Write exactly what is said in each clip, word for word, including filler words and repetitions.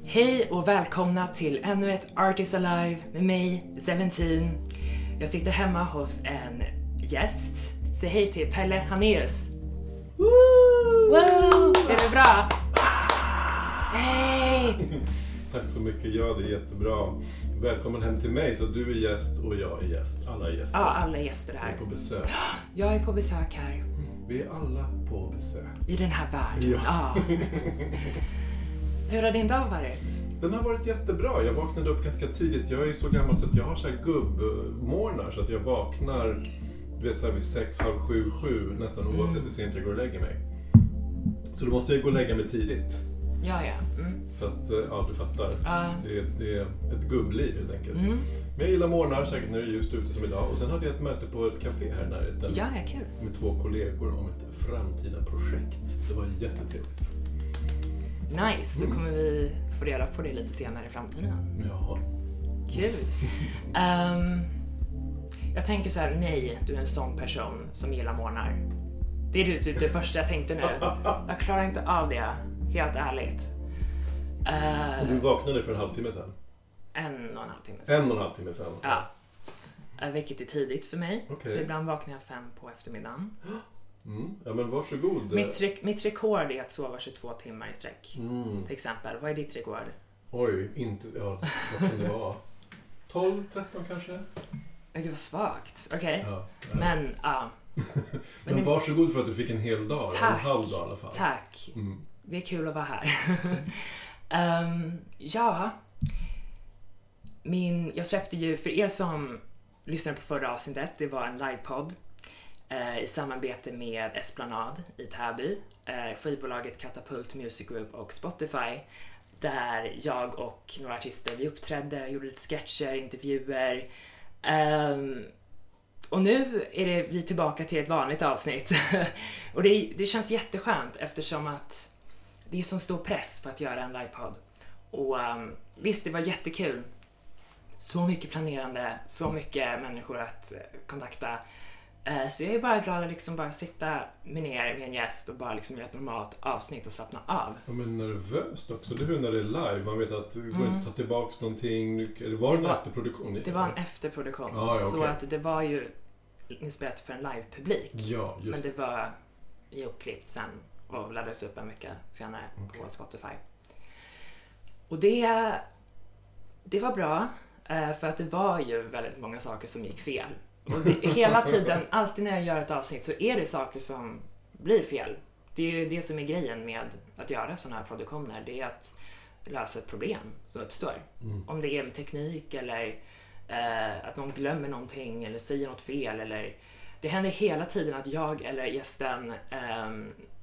Hej och välkomna till ännu ett Artist Alive med mig, Seventeen. Jag sitter hemma hos en gäst. Säg hej till Pelle Haneus. Woo! Wow! Är det bra? Hej! Tack så mycket, ja det är jättebra. Välkommen hem till mig, så du är gäst och jag är gäst. Alla är gäster. Ja, alla är gäster här. Jag är på besök. Jag är på besök här. Vi är alla på besök. I den här världen. Ja. Ja. Hur har din dag varit? Den har varit jättebra. Jag vaknade upp ganska tidigt. Jag är så gammal så att jag har så här gubbmorgnar, så att jag vaknar du vet, så här vid sex, halv sju, sju nästan oavsett mm. hur sent jag går och lägger mig. Så då måste jag gå och lägga mig tidigt. Ja, ja. Mm. Så att, ja du fattar. Uh. Det, det är ett gubbliv helt enkelt. Mm. Men jag gillar morgnar, säkert när det är ljust ute som idag. Och sen hade jag ett möte på ett café här i närheten. Ja, ja, kul. Med två kollegor om ett framtida projekt. Det var jättetrevligt. Nice, då kommer vi få reda på det lite senare i framtiden. Ja. Kul. Um, jag tänker så här, nej, du är en sån person som gillar morgnar. Det är du, typ det första jag tänkte nu. Jag klarar inte av det, helt ärligt. Uh, och du vaknade för en halvtimme sedan? En och en halv timme sedan. En och en halv timme sedan? Ja. Uh, vilket är tidigt för mig. Okay. För ibland vaknar jag fem på eftermiddagen. Mm. Ja, men varsågod. Mitt, re- mitt rekord är att sova tjugotvå timmar i sträck. Mm. Till exempel. Vad är ditt rekord? Oj, inte... Ja, vad kan det vara? tolv, tretton kanske? Gud vad svagt. Okej. Okay. Ja, men, ja. men, men varsågod för att du fick en hel dag. Tack. En halv dag i alla fall. Tack. Mm. Det är kul att vara här. um, ja. Min, jag släppte ju, för er som lyssnade på förra avsnittet, det var en livepodd eh, i samarbete med Esplanad i Täby, eh, skivbolaget Katapult Music Group och Spotify, där jag och några artister, vi uppträdde, gjorde lite sketcher, intervjuer. Um, och nu är det vi tillbaka till ett vanligt avsnitt. Och det, det känns jätteskönt eftersom att det är så stor press för att göra en livepodd. Och um, visst, det var jättekul. Så mycket planerande, så mycket människor att uh, kontakta. Uh, så jag är bara glad att liksom bara sitta med ner med en gäst och bara liksom göra ett normalt avsnitt och slappna av. Ja, men nervöst också. Det är när det är live. Man vet att det går mm. inte att ta tillbaka någonting. Det var en det var, efterproduktion? Det var en efterproduktion. Ah, ja, okay. Så att det var ju inspelat för en live-publik. Ja, just men det var ihopklippt sen och laddades upp en vecka senare okay. på Spotify. Och det, det var bra. För att det var ju väldigt många saker som gick fel. Och det, hela tiden, alltid när jag gör ett avsnitt så är det saker som blir fel. Det är ju det som är grejen med att göra sådana här produktioner. Det är att lösa ett problem som uppstår. Mm. Om det är med teknik eller eh, att någon glömmer någonting eller säger något fel. Eller, det händer hela tiden att jag eller gästen eh,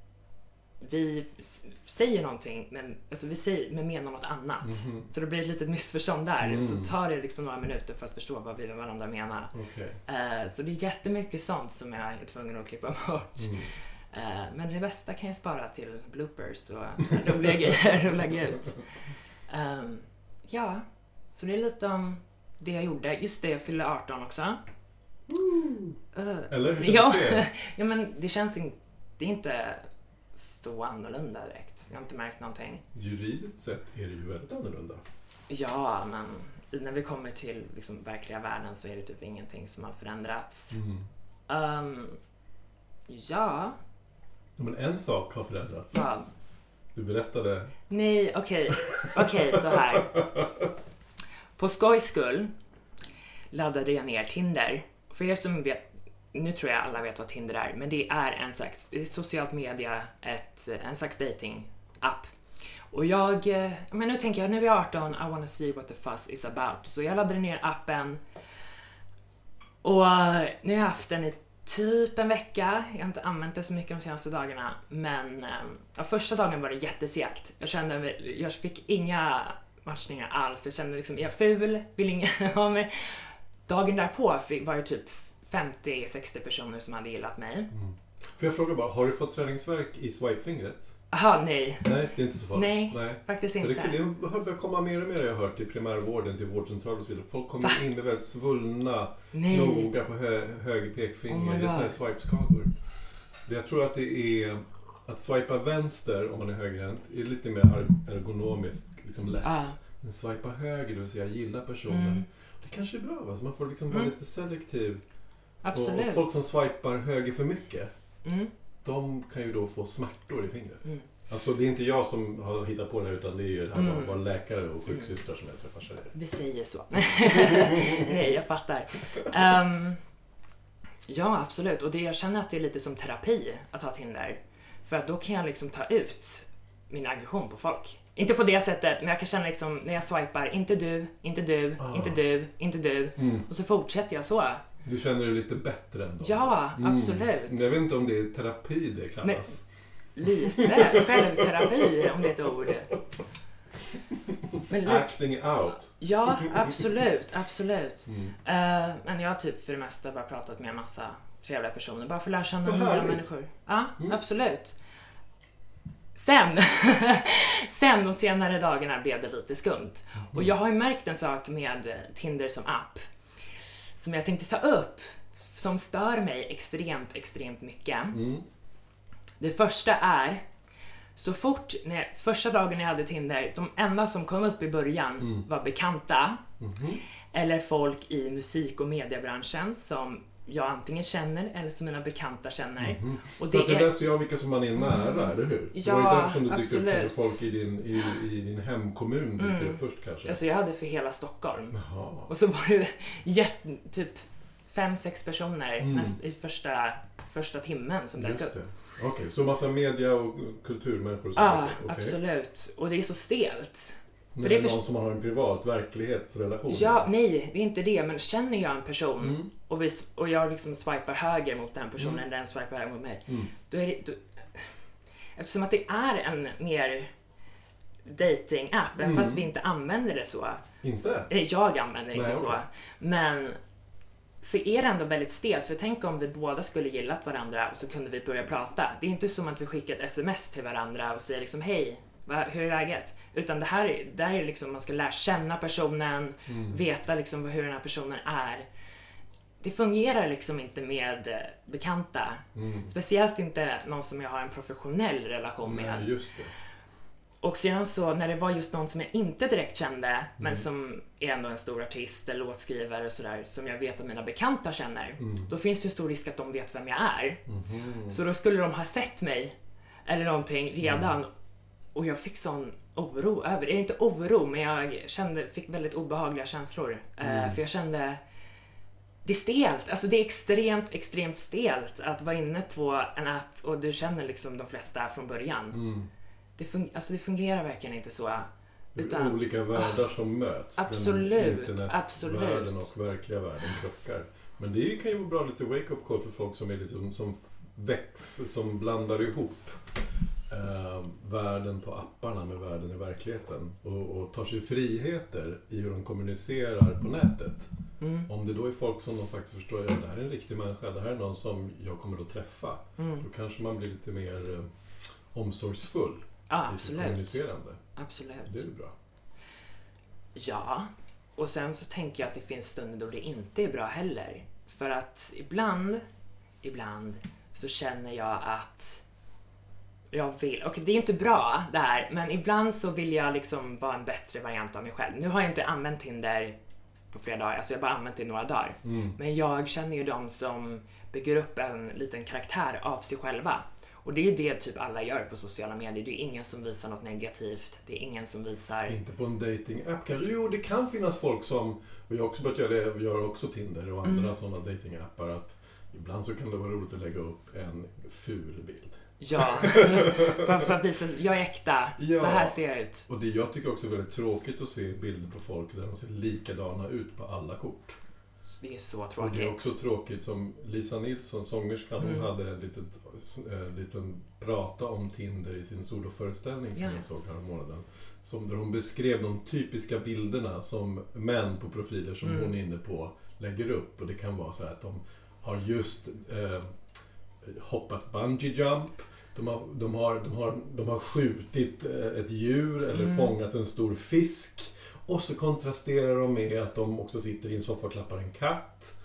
vi säger någonting men, alltså vi säger, men menar något annat. Mm-hmm. Så det blir ett litet missförstånd där. Mm. Så tar det liksom några minuter för att förstå vad vi och varandra menar. Okay. Uh, så det är jättemycket sånt som jag är tvungen att klippa bort. Mm. Uh, men det bästa kan jag spara till bloopers och roliga grejer att lägga ut. Um, ja, så det är lite om det jag gjorde. Just det, jag fyllde arton också. Mm. Uh, Eller hur känns ja, det? ja, men det känns in, det är inte så annorlunda direkt. Jag har inte märkt någonting. Juridiskt sett är det ju väldigt annorlunda. Ja, men när vi kommer till liksom verkliga världen så är det typ ingenting som har förändrats. Mm. Um, ja. ja. Men en sak har förändrats. Vad? Du berättade. Nej, okej. Okay. Okej, okay, så här. På skojs skull laddade jag ner Tinder. För er som vet, nu tror jag alla vet vad Tinder är, men det är en slags ett socialt media, ett, en slags dating-app. Och jag, men nu tänker jag, nu är jag arton, I wanna see what the fuss is about. Så jag laddade ner appen och nu har jag haft den i typ en vecka. Jag har inte använt det så mycket de senaste dagarna, men ja, första dagen var det jättesegt. Jag kände, jag fick inga matchningar alls. Jag kände liksom, är jag ful? Vill ingen ha mig? Dagen därpå var det typ femtio sextio personer som hade gillat mig. Mm. Får jag fråga bara, har du fått träningsverk i swipefingret? Aha, nej. Nej, det är inte så farligt. Nej, nej. faktiskt inte. Det, det börjar komma mer och mer, jag har hört, till primärvården, till vårdcentraler och så vidare. Folk kommer Va? in med väldigt svullna noga på hö, höger pekfinger. Oh, det är sådana här swipeskador. Jag tror att det är att swipa vänster om man är högerhänt är lite mer ergonomiskt liksom lätt. Ah. Men swipa höger, det vill säga gilla personen. Mm. Det kanske är bra, va? Så man får liksom vara Mm. lite selektiv. Absolut. Och folk som swipar höger för mycket, Mm. de kan ju då få smärtor i fingret. Mm. Alltså det är inte jag som har hittat på det här, utan det är ju det här Mm. bara läkare och sjuksystrar som jag träffar. Vi säger så. Nej, jag fattar. Um, ja, absolut. Och det, jag känner att det är lite som terapi att ha Tinder. För att då kan jag liksom ta ut min aggression på folk. Inte på det sättet, men jag kan känna liksom när jag swipar, inte du, inte du, Ah. inte du, inte du. Mm. Och så fortsätter jag så. Du känner dig lite bättre ändå? Ja, Mm. absolut. Jag vet inte om det är terapi det kallas. Lite självterapi, om det är ett ord. Men li- Acting out. ja, absolut, absolut. Mm. Uh, men jag har typ för det mesta bara pratat med en massa trevliga personer. Bara för att lära känna Vad nya härligt. människor. Ja, Mm. absolut. Sen, sen de senare dagarna blev det lite skumt. Och jag har ju märkt en sak med Tinder som app. Som jag tänkte ta upp. Som stör mig extremt, extremt mycket. Mm. Det första är, så fort, när, första dagen jag hade Tinder, de enda som kom upp i början Mm. var bekanta. Mhm. Eller folk i musik- och mediebranschen som jag antingen känner eller som mina bekanta känner. Mhm. Och För det att det är, läser jag vilka som man är nära, eller hur? Ja, det var ju därför som det dyker upp absolut. kanske folk i din, i, i din hemkommun dyker Mm. upp först kanske. alltså jag hade för hela Stockholm. Jaha. Och så var det jätte, typ fem, sex personer Mm. näst, i första, första timmen som dök Just upp. det. Okej, så massa media och kulturmänniskor som Ja, dyker upp. Okej. absolut. Och det är så stelt. Men För det det är är någon för- som man har en privat verklighetsrelation Ja, med. nej, det är inte det. Men känner jag en person Mm. och, vi, och jag liksom swipar höger mot den personen Mm. eller den swipar höger mot mig. Mm. Då är det, då, eftersom att det är en mer dating-app, även Mm. fast vi inte använder det så. Inte? Eller jag använder det Nej, inte så. okej. Men så är det ändå väldigt stelt. För tänk om vi båda skulle gillat varandra och så kunde vi börja prata. Det är inte som att vi skickar ett sms till varandra och säger liksom hej, va, hur är läget? Utan det här, är- det här är liksom, man ska lära känna personen, Mm. veta liksom hur den här personen är. Det fungerar liksom inte med eh, bekanta. Mm. Speciellt inte någon som jag har en professionell relation med. Nej, just det. Och sedan så när det var just någon som jag inte direkt kände, men Mm. som är ändå en stor artist eller låtskrivare och sådär, som jag vet att mina bekanta känner, Mm. då finns det ju stor risk att de vet vem jag är. Mhm. Så då skulle de ha sett mig eller någonting redan. Mm. Och jag fick sån oro över det. Inte oro, men jag kände, fick väldigt obehagliga känslor. Eh, Mm. för jag kände, det är stelt. Alltså det är extremt, extremt stelt att vara inne på en app och du känner liksom de flesta från början. Mm. Det, fun- alltså det fungerar verkligen inte så. Det är Utan- olika världar som möts. Absolut, Den absolut. internetvärlden och verkliga världen krockar. Men det kan ju vara bra lite wake-up call för folk som är lite som, som väx, som blandar ihop eh, världen på apparna med världen i verkligheten. Och, och tar sig friheter i hur de kommunicerar på nätet. Mm. Om det då är folk som de faktiskt förstår, ja, det här är en riktig människa, det här är någon som jag kommer att träffa. Mm. Då kanske man blir lite mer eh, omsorgsfull Ja, i sitt absolut. kommunicerande. Absolut. Det är ju bra. Ja, och sen så tänker jag att det finns stunder då det inte är bra heller. För att ibland, ibland så känner jag att jag vill, och det är inte bra det här, men ibland så vill jag liksom vara en bättre variant av mig själv. Nu har jag inte använt Tinder på flera dagar, alltså jag har bara använt det i några dagar. Mm. Men jag känner ju de som bygger upp en liten karaktär av sig själva. Och det är ju det typ alla gör på sociala medier. Det är ingen som visar något negativt. Det är ingen som visar... Inte på en dating-app kanske. Jo, det kan finnas folk som, och jag har också börjat göra det, vi gör också Tinder och andra Mm. sådana dating-appar, att ibland så kan det vara roligt att lägga upp en ful bild. Ja, bara för att visa, jag är äkta, Ja. så här ser jag ut. Och det jag tycker också är väldigt tråkigt att se bilder på folk där de ser likadana ut på alla kort. Det är så Och tråkigt. det är också tråkigt som Lisa Nilsson, sångerskan, Mm. hon hade en litet, äh, liten prata om Tinder i sin soloföreställning som Ja. jag såg här månaden. Som där hon beskrev de typiska bilderna som män på profiler som Mm. hon är inne på lägger upp. Och det kan vara så här att de har just eh, hoppat bungee jump. De har, de har, de har, de har skjutit eh, ett djur eller Mm. fångat en stor fisk. Och så kontrasterar de med att de också sitter i en soffa och klappar en katt.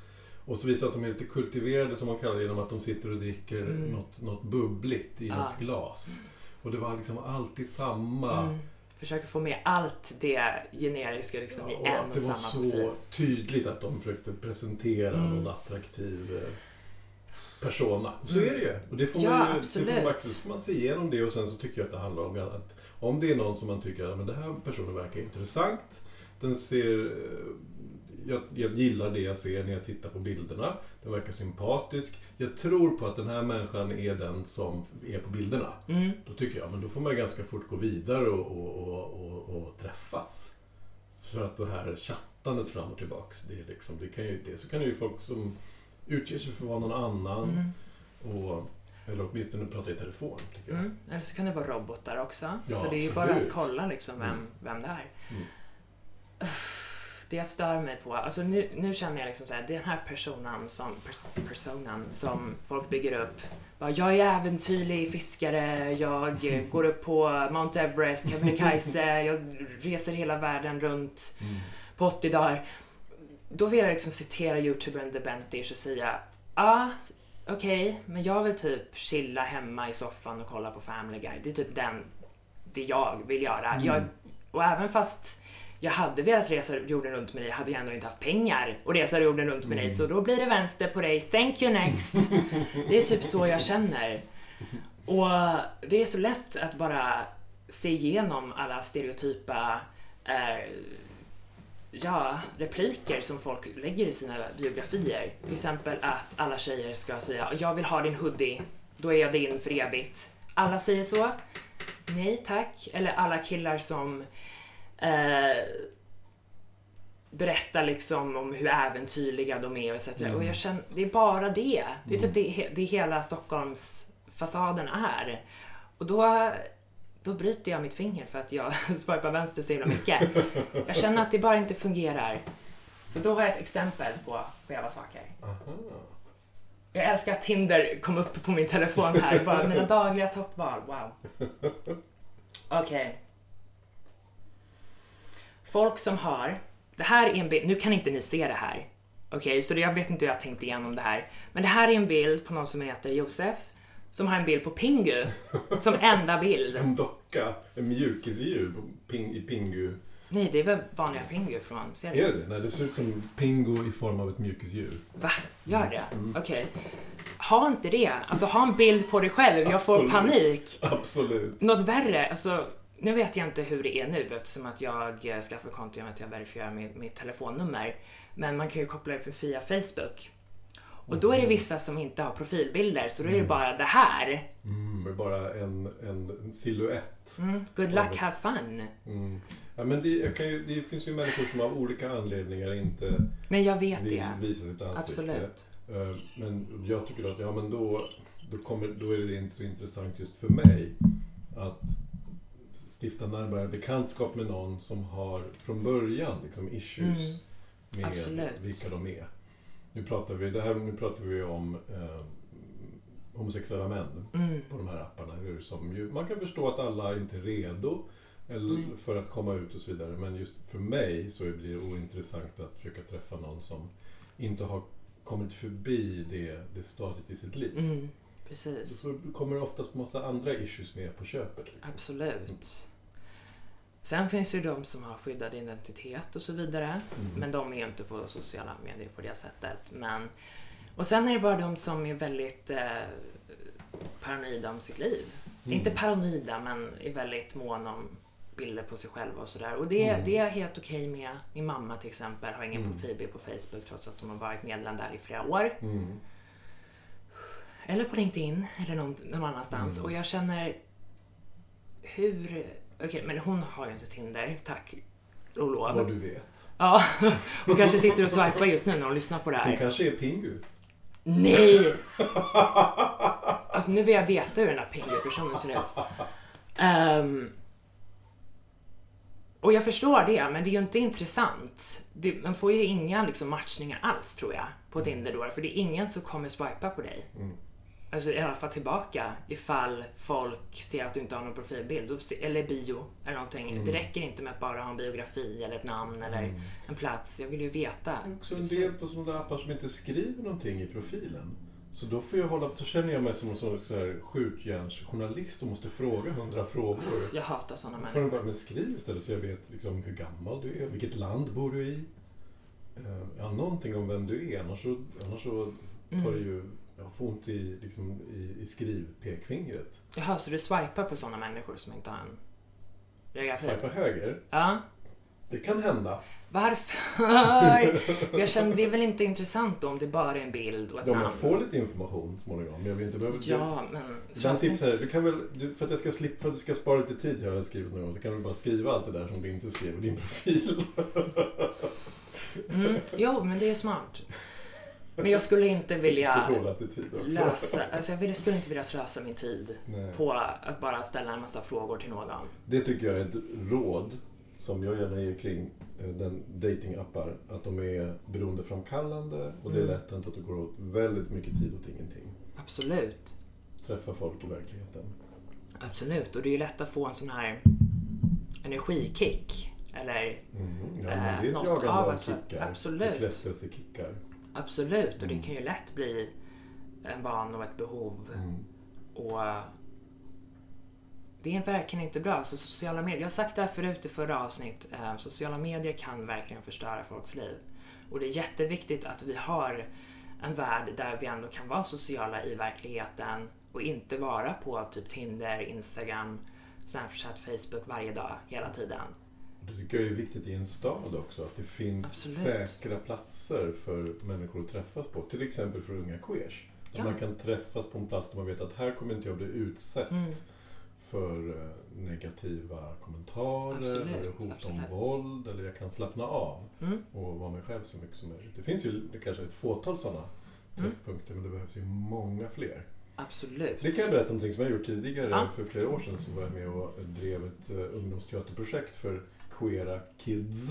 Och så visar att de är lite kultiverade som man kallar det genom att de sitter och dricker mm. något, något bubbligt i ja. något glas. Och det var liksom alltid samma... Mm. Försöker få med allt det generiska liksom ja, i en och samma profil. Det var så tydligt att de försökte presentera mm. någon attraktiv persona. Så mm. är det ju. Och det får ja, man ju, absolut. Det får man, får man se igenom det, och sen så tycker jag att det handlar om att om det är någon som man tycker att men det här personen verkar intressant, den ser... Jag, jag gillar det jag ser när jag tittar på bilderna. Den verkar sympatisk. Jag tror på att den här människan är den som är på bilderna. Mm. Då tycker jag, men då får man ganska fort gå vidare och, och, och, och, och träffas. För att det här chattandet fram och tillbaks, det är liksom, det kan ju det. Så kan det ju folk som utger sig för att vara någon annan. Mm. Och, eller åtminstone prata i telefon, tycker jag. Mm. Eller så kan det vara robotar också. Ja, så det är ju bara att kolla liksom vem, mm. vem det är. Mm. Det jag stör mig på, alltså nu, nu känner jag liksom så här, den här personen som, pers- personen som folk bygger upp, bara, jag är äventyrlig fiskare, jag går upp på Mount Everest, Kebnekaise, jag reser hela världen runt mm. på åttio dagar. Då vill jag liksom citera youtubern The Bentish och säga, ja, ah, okej, okay, men jag vill typ chilla hemma i soffan och kolla på Family Guy. Det är typ den, det jag vill göra. Mm. Jag, och även fast jag hade velat resa jorden runt med dig, hade jag ändå inte haft pengar och resa jorden runt med dig, mm. så då blir det vänster på dig, thank you next. Det är typ så jag känner. Och det är så lätt att bara se igenom alla stereotypa eh, ja, repliker som folk lägger i sina biografier. Till exempel att alla tjejer ska säga, jag vill ha din hoodie, då är jag din för evigt. Alla säger så. Nej tack. Eller alla killar som Eh, berättar liksom om hur äventyrliga de är och et cetera. Mm. Och jag känner, det är bara det. Det är typ det, det hela Stockholms fasaden är. Och då, då bryter jag mitt finger för att jag swipar vänster så himla mycket. Jag känner att det bara inte fungerar. Så då har jag ett exempel på skeva saker. Aha. Jag älskar att Tinder kom upp på min telefon här. Bara mina dagliga toppval. Wow. Okej. Okay. Folk som har, det här är en bild, nu kan inte ni se det här. Okej, okay, så jag vet inte hur jag tänkt igenom det här. Men det här är en bild på någon som heter Josef, som har en bild på Pingu, som enda bild. En docka, en mjukisdjur ping, i Pingu. Nej, det är väl vanliga Pingu från serien. Är det? Nej, det ser ut som Pingu i form av ett mjukisdjur. Va? Gör det? Mm. Okej. Okay. Ha inte det. Alltså ha en bild på dig själv, jag Absolut. får panik. Absolut. Något värre, alltså... Nu vet jag inte hur det är nu eftersom att jag skaffar konto genom att jag verifierar mitt, mitt telefonnummer. Men man kan ju koppla det för via Facebook. Och då är det vissa som inte har profilbilder, så då är det bara det här. Mm, det är bara en, en, en silhuett. Mm, good luck, have fun. Mm. Ja, men det, jag kan ju, det finns ju människor som av olika anledningar inte men jag vet vill det. visa sitt ansikte. Absolut. Men jag tycker att ja, men då, då, kommer, då är det inte så intressant just för mig att stifta närmare bekantskap med någon som har från början liksom issues mm. med Absolut. Vilka de är. Nu pratar vi, det här, nu pratar vi om eh, homosexuella män mm. på de här apparna. Som ju, man kan förstå att alla inte är redo eller mm. för att komma ut och så vidare. Men just för mig så blir det ointressant att försöka träffa någon som inte har kommit förbi det, det stadiet i sitt liv. Mm. Precis. Så kommer det oftast massa andra issues med på köpet. Liksom. Absolut. Mm. Sen finns ju de som har skyddad identitet och så vidare. Mm. Men de är ju inte på sociala medier på det sättet. Men, och sen är det bara de som är väldigt eh, paranoida om sitt liv. Mm. Inte paranoida, men är väldigt mån om bilder på sig själva och sådär. Och det, mm. det är helt okej med. Min mamma till exempel har ingen mm. profilbild på Facebook trots att hon har varit medlem där i flera år. Mm. Eller på LinkedIn eller någon, någon annanstans. Mm. Och jag känner hur... Okej, okay, men hon har ju inte Tinder, tack och lov. Vad du vet. Ja, hon kanske sitter och swipar just nu när hon lyssnar på det här. Hon kanske är Pingu. Nej! Alltså nu vill jag veta hur den här Pingu-personen ser ut. Um, och jag förstår det, men det är ju inte intressant. Det, man får ju inga liksom, matchningar alls, tror jag, på Tinder då. För det är ingen som kommer swipa på dig. Mm. alltså i alla fall tillbaka ifall folk ser att du inte har någon profilbild eller bio eller någonting. Mm. Det räcker inte med att bara ha en biografi eller ett namn eller mm. en plats. Jag vill ju veta. Det är också en del på sådana appar som inte skriver någonting i profilen. Så då får jag hålla på, då känner jag mig som en sån här skjutjärnsjournalist och måste fråga hundra frågor. Jag hatar sådana människor. Får den bara med skriv istället så jag vet liksom hur gammal du är, vilket land bor du i. Uh, ja, någonting om vem du är, annars så, annars så tar det ju jag får ont i, liksom, i, i skrivpekfingret. Jaha, så du swipar på sådana människor som inte har en biografi? Swipar höger? Ja. Det kan hända. Varför? Jag känner, det är väl inte intressant då, om det bara är en bild och ett ja, namn. Man får lite information småningom, men jag vill inte behöva... Ja, men... Den tips här, du kan väl, du, för att jag ska slippa, för att du ska spara lite tid, jag har skrivit någon gång, så kan du bara skriva allt det där som du inte skrev i din profil. mm, jo, men det är smart. Men jag skulle inte vilja lösa, alltså jag vill, skulle inte vilja slösa min tid Nej. På att bara ställa en massa frågor till någon. Det tycker jag är ett råd som jag gärna ger kring den datingappar, att de är beroendeframkallande och det är lätt att det går åt väldigt mycket tid åt ingenting. Absolut. Träffa folk i verkligheten. Absolut, och det är ju lätt att få en sån här energikick eller mm. ja, men det är något av alltså, kickar, absolut. Bekräftelsekickar. Absolut, och det kan ju lätt bli en van och ett behov. Mm. Och det är verkligen inte bra. Så sociala medier, jag har sagt det här förut i förra avsnitt, eh, sociala medier kan verkligen förstöra folks liv. Och det är jätteviktigt att vi har en värld där vi ändå kan vara sociala i verkligheten och inte vara på typ Tinder, Instagram, Snapchat, Facebook varje dag, hela tiden. Det tycker jag är viktigt i en stad också, att det finns Absolut. Säkra platser för människor att träffas på. Till exempel för unga queers. Ja. Att man kan träffas på en plats där man vet att här kommer inte jag bli utsatt mm. för negativa kommentarer Absolut. Eller hot Absolut. Om våld. Eller jag kan slappna av mm. och vara mig själv så mycket som möjligt. Det finns ju kanske ett fåtal sådana mm. träffpunkter, men det behövs ju många fler. Absolut. Det kan jag berätta om någonting som jag gjort tidigare. Ja. För flera år sedan så var jag med och drev ett uh, ungdomsteaterprojekt för queera kids.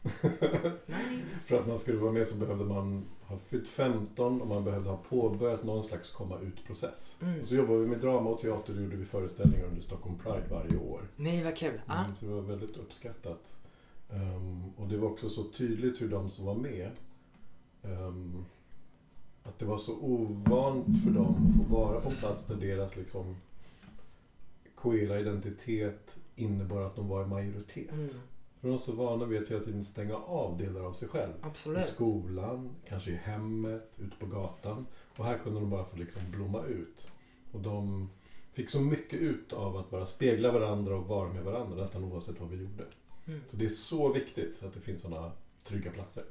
Nice. För att man skulle vara med så behövde man ha fyllt femton och man behövde ha påbörjat någon slags komma ut-process. Mm. Och så jobbade vi med drama och teater och gjorde vi föreställningar under Stockholm Pride varje år. Nej, vad kul. Ah. Mm, så det var väldigt uppskattat. Um, och det var också så tydligt hur de som var med um, att det var så ovant för dem att få vara på en plats där deras liksom queera identitet innebar att de var i majoritet. Mm. För de var så vana vid att hela tiden stänga av delar av sig själv. Absolut. I skolan, kanske i hemmet, ute på gatan. Och här kunde de bara få liksom blomma ut. Och de fick så mycket ut av att bara spegla varandra och vara med varandra nästan oavsett vad vi gjorde. Mm. Så det är så viktigt att det finns sådana trygga platser.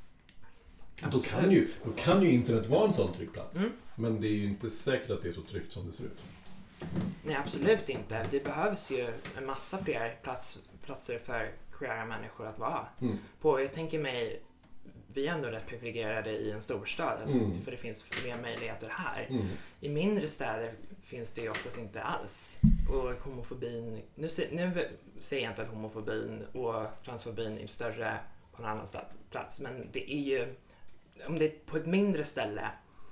Då kan, ju, då kan ju internet vara en sån trygg plats. Mm. Men det är ju inte säkert att det är så tryggt som det ser ut. Nej, absolut inte. Det behövs ju en massa fler plats, platser för queera människor att vara mm. på. Jag tänker mig, vi är ändå rätt privilegierade i en storstad mm. för det finns fler möjligheter här. Mm. I mindre städer finns det ju oftast inte alls. Och homofobin, nu, nu säger jag inte att homofobin och transfobin är större på en annan plats, men det är ju, om det är på ett mindre ställe,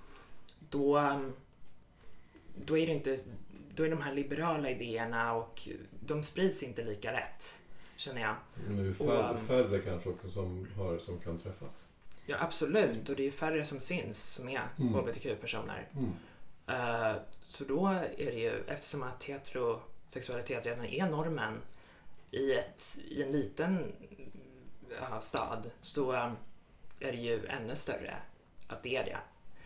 då, då är det inte, då är de här liberala idéerna och de sprids inte lika rätt, känner jag. Men det är ju färre, och, färre kanske också som, har, som kan träffas. Ja, absolut. Och det är ju färre som syns som är mm. H B T Q-personer. Mm. Uh, så då är det ju, eftersom att heterosexualitet redan är normen i, ett, i en liten uh, stad, så um, är det ju ännu större att det är det.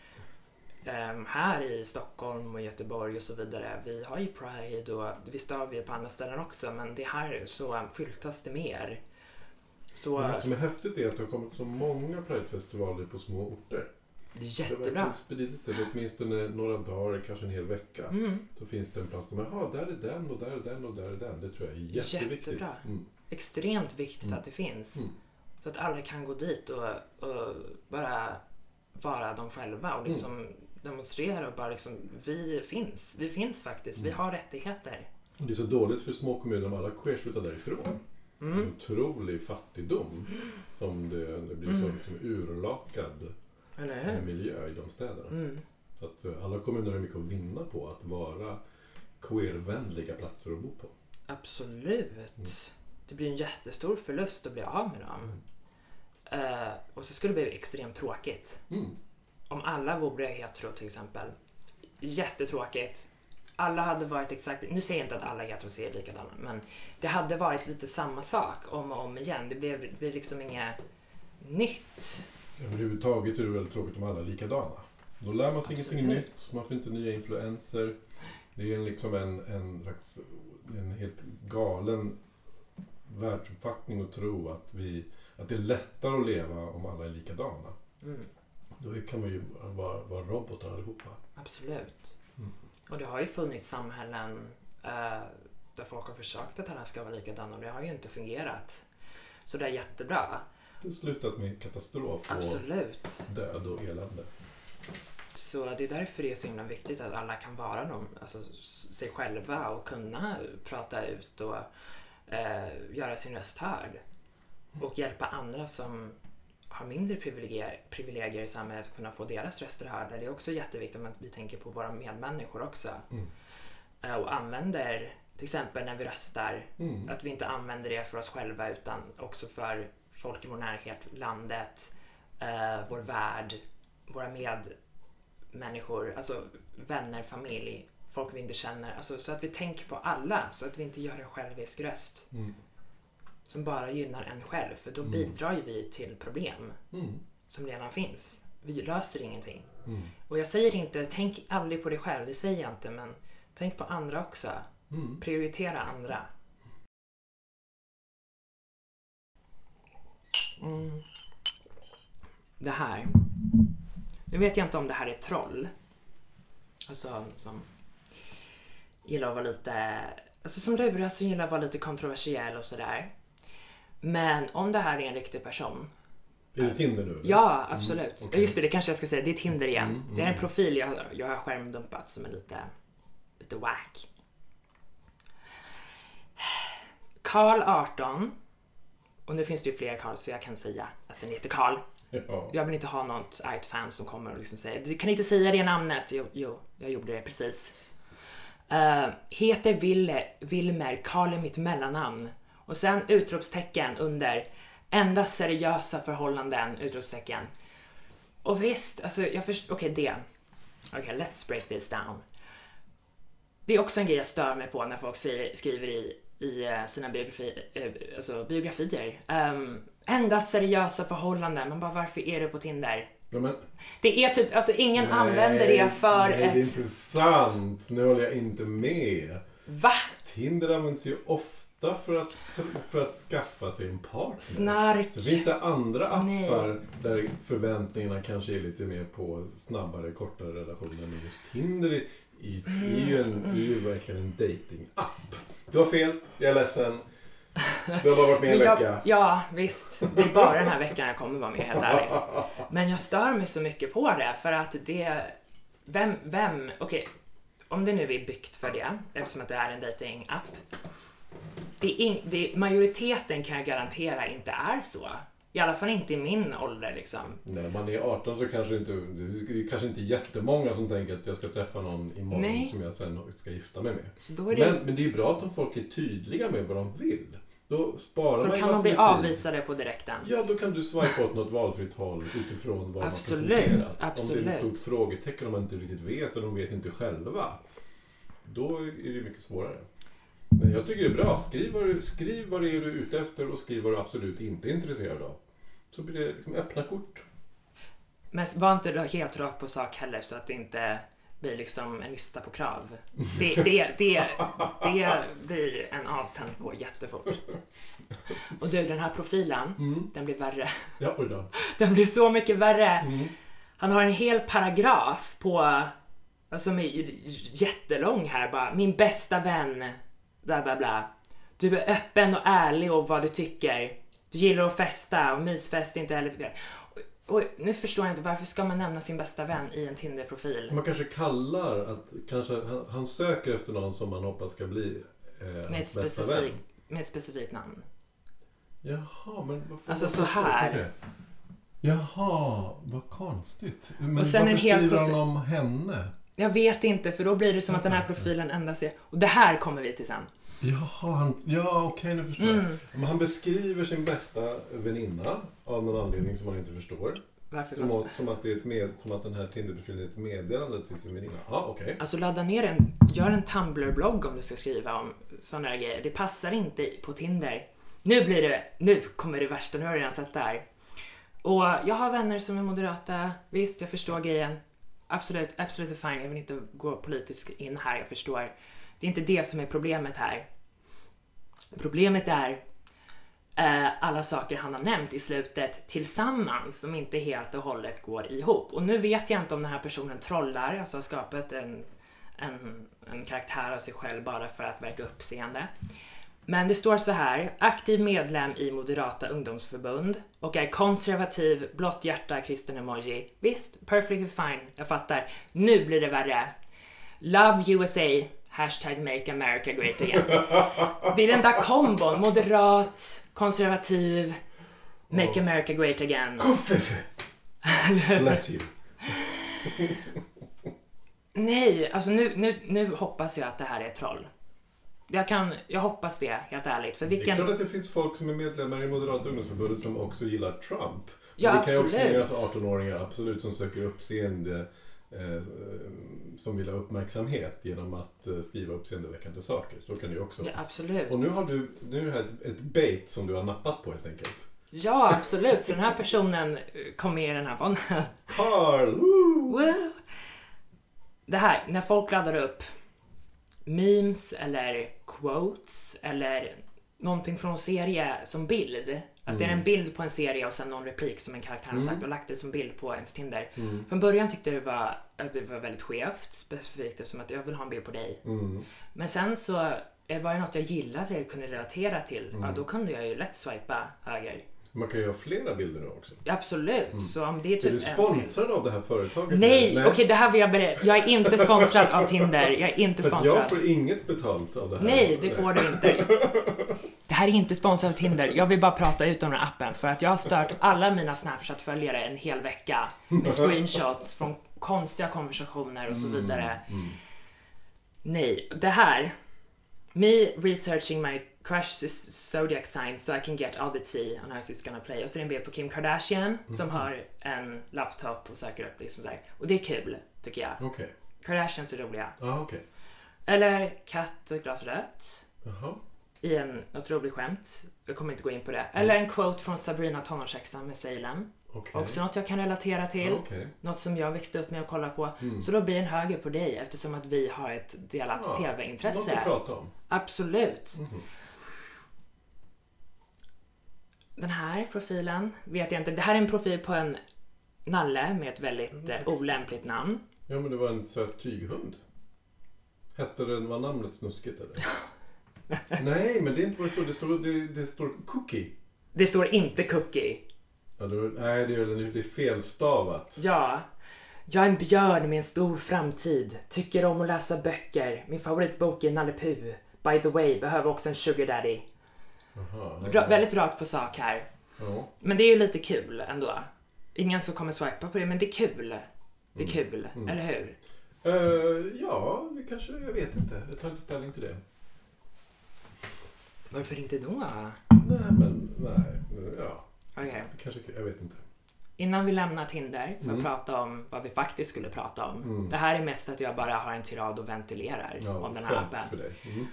Um, här i Stockholm och Göteborg och så vidare, vi har ju Pride och visst har vi på andra ställen också, men det här så um, skyltas det mer. Så, det som är häftigt är att det har kommit så många Pride-festivaler på små orter. Det är jättebra. Det har spridit sig åtminstone några dagar, kanske en hel vecka. Mm. Så finns det en plats där man, ja, där är den och där är den och där är den. Det tror jag är jätteviktigt. Jättebra. Mm. Extremt viktigt mm. att det finns. Mm. Så att alla kan gå dit och, och bara vara de själva och liksom mm. demonstrera och bara liksom, vi finns. Vi finns faktiskt. Mm. Vi har rättigheter. Det är så dåligt för små kommuner om alla queer slutar därifrån. Mm. En otrolig fattigdom som det, det blir mm. så liksom urlakad miljö i de städerna. Mm. Så att alla kommuner har mycket att vinna på att vara queervänliga platser att bo på. Absolut. Mm. Det blir en jättestor förlust att bli av med dem. Mm. Uh, och så skulle det bli extremt tråkigt. Mm. Om alla vore hetero till exempel. Jättetråkigt. Alla hade varit exakt, nu säger jag inte att alla heteros är likadana, men det hade varit lite samma sak om och om igen. Det blev, det blev liksom inget nytt. Överhuvudtaget är det väldigt tråkigt om alla är likadana. Då lär man sig Absolut. ingenting nytt, man får inte nya influenser. Det är liksom en, en, slags, en helt galen världsuppfattning att tro att, vi, att det är lättare att leva om alla är likadana. Mm. Då kan man ju vara, vara robotar allihopa. Absolut. Mm. Och det har ju funnits samhällen eh, där folk har försökt att alla ska vara likadana och det har ju inte fungerat. Så det är jättebra. Det har slutat med katastrof och Absolut. död och elände. Så det är därför det är så himla viktigt att alla kan vara dem, alltså, sig själva och kunna prata ut och eh, göra sin röst hörd. Och hjälpa andra som har mindre privilegier, privilegier i samhället att kunna få deras röster hörda. Det är också jätteviktigt att vi tänker på våra medmänniskor också. Mm. Eh, och använder, till exempel när vi röstar, mm. att vi inte använder det för oss själva utan också för folk i vår närhet, landet, eh, vår värld, våra medmänniskor, alltså vänner, familj, folk vi inte känner. Alltså, så att vi tänker på alla, så att vi inte gör en självisk röst. Mm. Som bara gynnar en själv, för då mm. bidrar ju vi till problem mm. som redan finns. Vi löser ingenting. Mm. Och jag säger inte, tänk aldrig på dig själv, det säger jag inte, men tänk på andra också. Mm. Prioritera andra. Mm. Det här. Nu vet jag inte om det här är troll. Alltså som gillar att vara lite, alltså som du, alltså gillar att vara lite kontroversiell och sådär. Men om det här är en riktig person. Är det Tinder nu? Eller? Ja, absolut. Mm, okay. Just det, det kanske jag ska säga. Det är Tinder igen. Mm, mm. Det är en profil jag, jag har skärmdumpat som är lite, lite wack. Karl arton. Och nu finns det ju fler Karl så jag kan säga att den heter Karl. Ja. Jag vill inte ha något argt fan som kommer och liksom säger du kan inte säga det namnet. Jo, jo jag gjorde det precis. Uh, heter Ville, Wilmer, Karl är mitt mellannamn. Och sen utropstecken under enda seriösa förhållanden, utropstecken. Och visst, alltså jag förstår, okej okay, det. Okej, okay, let's break this down. Det är också en grej jag stör mig på när folk säger, skriver i, i sina biografi, alltså biografier. Um, enda seriösa förhållanden, man bara varför är du på Tinder? Ja, men, det är typ, alltså ingen nej, använder det för nej, ett... Nej, det är inte sant. Nu håller jag inte med. Va? Tinder används ju ofta för att, för att skaffa sig en partner. Snark. Så finns det andra appar nej. Där förväntningarna kanske är lite mer på snabbare, kortare relationer. Men just Tinder är, är, är, ju, en, är ju verkligen en dating-app. Du har fel, jag är ledsen. Du har bara varit med en jag, vecka. Ja, visst. Det är bara den här veckan jag kommer vara med, helt ärligt. Men jag stör mig så mycket på det. För att det... Vem... vem okej, okay, om det nu är byggt för det, eftersom att det är en dating-app. Det är in, det, majoriteten kan jag garantera inte är så. I alla fall inte i min ålder liksom. När man är arton så kanske inte... Det är kanske inte jättemånga som tänker att jag ska träffa någon imorgon nej. Som jag sen ska gifta mig med. Så då är det... men, men det är ju bra att de folk är tydliga med vad de vill. Då sparar så man kan man bli avvisade på direkten. Ja, då kan du swipa åt något valfritt håll utifrån vad absolut, man presenterat. Absolut. Om det är ett stort frågetecken om man inte riktigt vet och de vet inte själva. Då är det mycket svårare. Men jag tycker det är bra. Skriv vad, skriv vad det är du är ute efter och skriv vad du absolut inte är intresserad av. Så blir det liksom öppna kort. Men var inte du helt rakt på sak heller så att det inte blir liksom en lista på krav. Det, det, det, det blir en avtänd på jättefort. Och du, den här profilen, mm. den blir värre. Ja, då. Den blir så mycket värre. Mm. Han har en hel paragraf på, som är jättelång här, bara min bästa vän, bla bla bla. Du är öppen och ärlig och vad du tycker. Du gillar att festa och mysfest inte heller. Och nu förstår jag inte, varför ska man nämna sin bästa vän i en Tinder-profil? Man kanske kallar att kanske han, han söker efter någon som man hoppas ska bli eh, med, ett specifik, med ett specifikt namn. Jaha, men varför? Alltså så här. Jaha, vad konstigt. Men och sen varför en hel skriver profil. han om henne? Jag vet inte, för då blir det som att den här profilen endast är... Och det här kommer vi till sen. Jaha, han, ja okej nu förstår Mm. jag. Men han beskriver sin bästa väninna av någon anledning som man inte förstår. Varför Som, så? att- som, att, det är ett med, som att den här Tinder-profilen är ett meddelande till sin väninna. Ja, okej. Okay. Alltså ladda ner en, gör en Tumblr-blogg om du ska skriva om sådana här grejer. Det passar inte på Tinder. Nu blir det, nu kommer det värsta, nu har jag redan sett det här. Och jag har vänner som är moderata, visst jag förstår grejen. Absolut, absolut fine, jag vill inte gå politiskt in här, jag förstår. Det är inte det som är problemet här. Problemet är eh, alla saker han har nämnt i slutet tillsammans som inte helt och hållet går ihop. Och nu vet jag inte om den här personen trollar, alltså har skapat en, en, en karaktär av sig själv bara för att verka uppseende. Men det står så här: aktiv medlem i Moderata ungdomsförbund och är konservativ, blått hjärta, kristen emoji. Visst, perfectly fine, jag fattar. Nu blir det värre. Love U S A, hashtag make America great again. Det är den där kombon, moderat, konservativ, make America great again. Bless you. Nej, alltså nu, nu, nu hoppas jag att det här är ett troll. Jag, kan, jag hoppas det, helt ärligt. För vilken... Det är klart att det finns folk som är medlemmar i Moderata ungdomsförbundet som också gillar Trump. Ja, det kan ju också absolut. finnas arton-åringar absolut som söker uppseende, eh, som vill ha uppmärksamhet genom att eh, skriva uppseendeväckande saker. Så kan det ju också vara. Ja, absolut. Och nu har du nu är det här ett, ett bait som du har nappat på helt enkelt. Ja, absolut. Så den här personen kom med i den här podden. Carl! Woo! Woo! Det här, när folk laddar upp memes eller quotes eller någonting från en serie som bild. Att mm. det är en bild på en serie och sen någon replik som en karaktär har sagt mm. och lagt det som bild på ens Tinder. Mm. Från början tyckte jag det var, att det var väldigt skevt, specifikt eftersom att jag vill ha en bild på dig. Mm. Men sen så var det något jag gillade och kunde relatera till. Mm. Ja, då kunde jag ju lätt swipa höger. Man kan ju ha flera bilder då också. Absolut. Mm. Så om det är, typ är du sponsrad av det här företaget? Nej, okej okay, det här vill jag berätta. Jag är inte sponsrad av Tinder. Jag är inte sponsrad. Jag får inget betalt av det här. Nej, det får du inte. Det här är inte sponsrad av Tinder. Jag vill bara prata ut om den här appen för att jag har stört alla mina Snapchat-följare en hel vecka med screenshots från konstiga konversationer och så vidare. Mm, mm. Nej, det här me researching my crush's zodiac sign so I can get all the tea on how she's gonna play. Och så är det en bild på Kim Kardashian mm. som har en laptop och söker upp liksom där. Och det är kul, tycker jag. Okay. Kardashians är roliga. Ah, okay. Eller katt och glas rött. Uh-huh. I en något roligt skämt. Jag kommer inte gå in på det. Mm. Eller en quote från Sabrina tonårshäxan med Salem. Okay. Också något jag kan relatera till. Okay. Något som jag växte upp med att kolla på. Mm. Så då blir en höger på dig eftersom att vi har ett delat ja, tv-intresse. Något att prata om. Absolut. Mm. Den här profilen vet jag inte. Det här är en profil på en nalle med ett väldigt mm. olämpligt namn. Ja, men det var en söt tyghund. Hette den, var namnet snuskigt eller? Nej, men det är inte vad det står. Det står, det, det står cookie. Det står inte cookie. Ja, det, nej, det är, det är felstavat. Ja. Jag är en björn med en stor framtid. Tycker om att läsa böcker. Min favoritbok är Nalle Puh. By the way, behöver också en sugar daddy. Aha, Ra- väldigt rakt på sak här. Ja. Men det är ju lite kul ändå. Ingen som kommer swipa på det, men det är kul. Det är mm. kul, mm. eller hur? Uh, ja, det kanske, jag vet inte. Jag tar inte ställning till det. Varför inte då? Nej, men nej. Ja. Okay. Kanske, jag vet inte. Innan vi lämnar Tinder för att mm. prata om vad vi faktiskt skulle prata om. Mm. Det här är mest att jag bara har en tirad och ventilerar ja, om den här appen. För dig. Mm.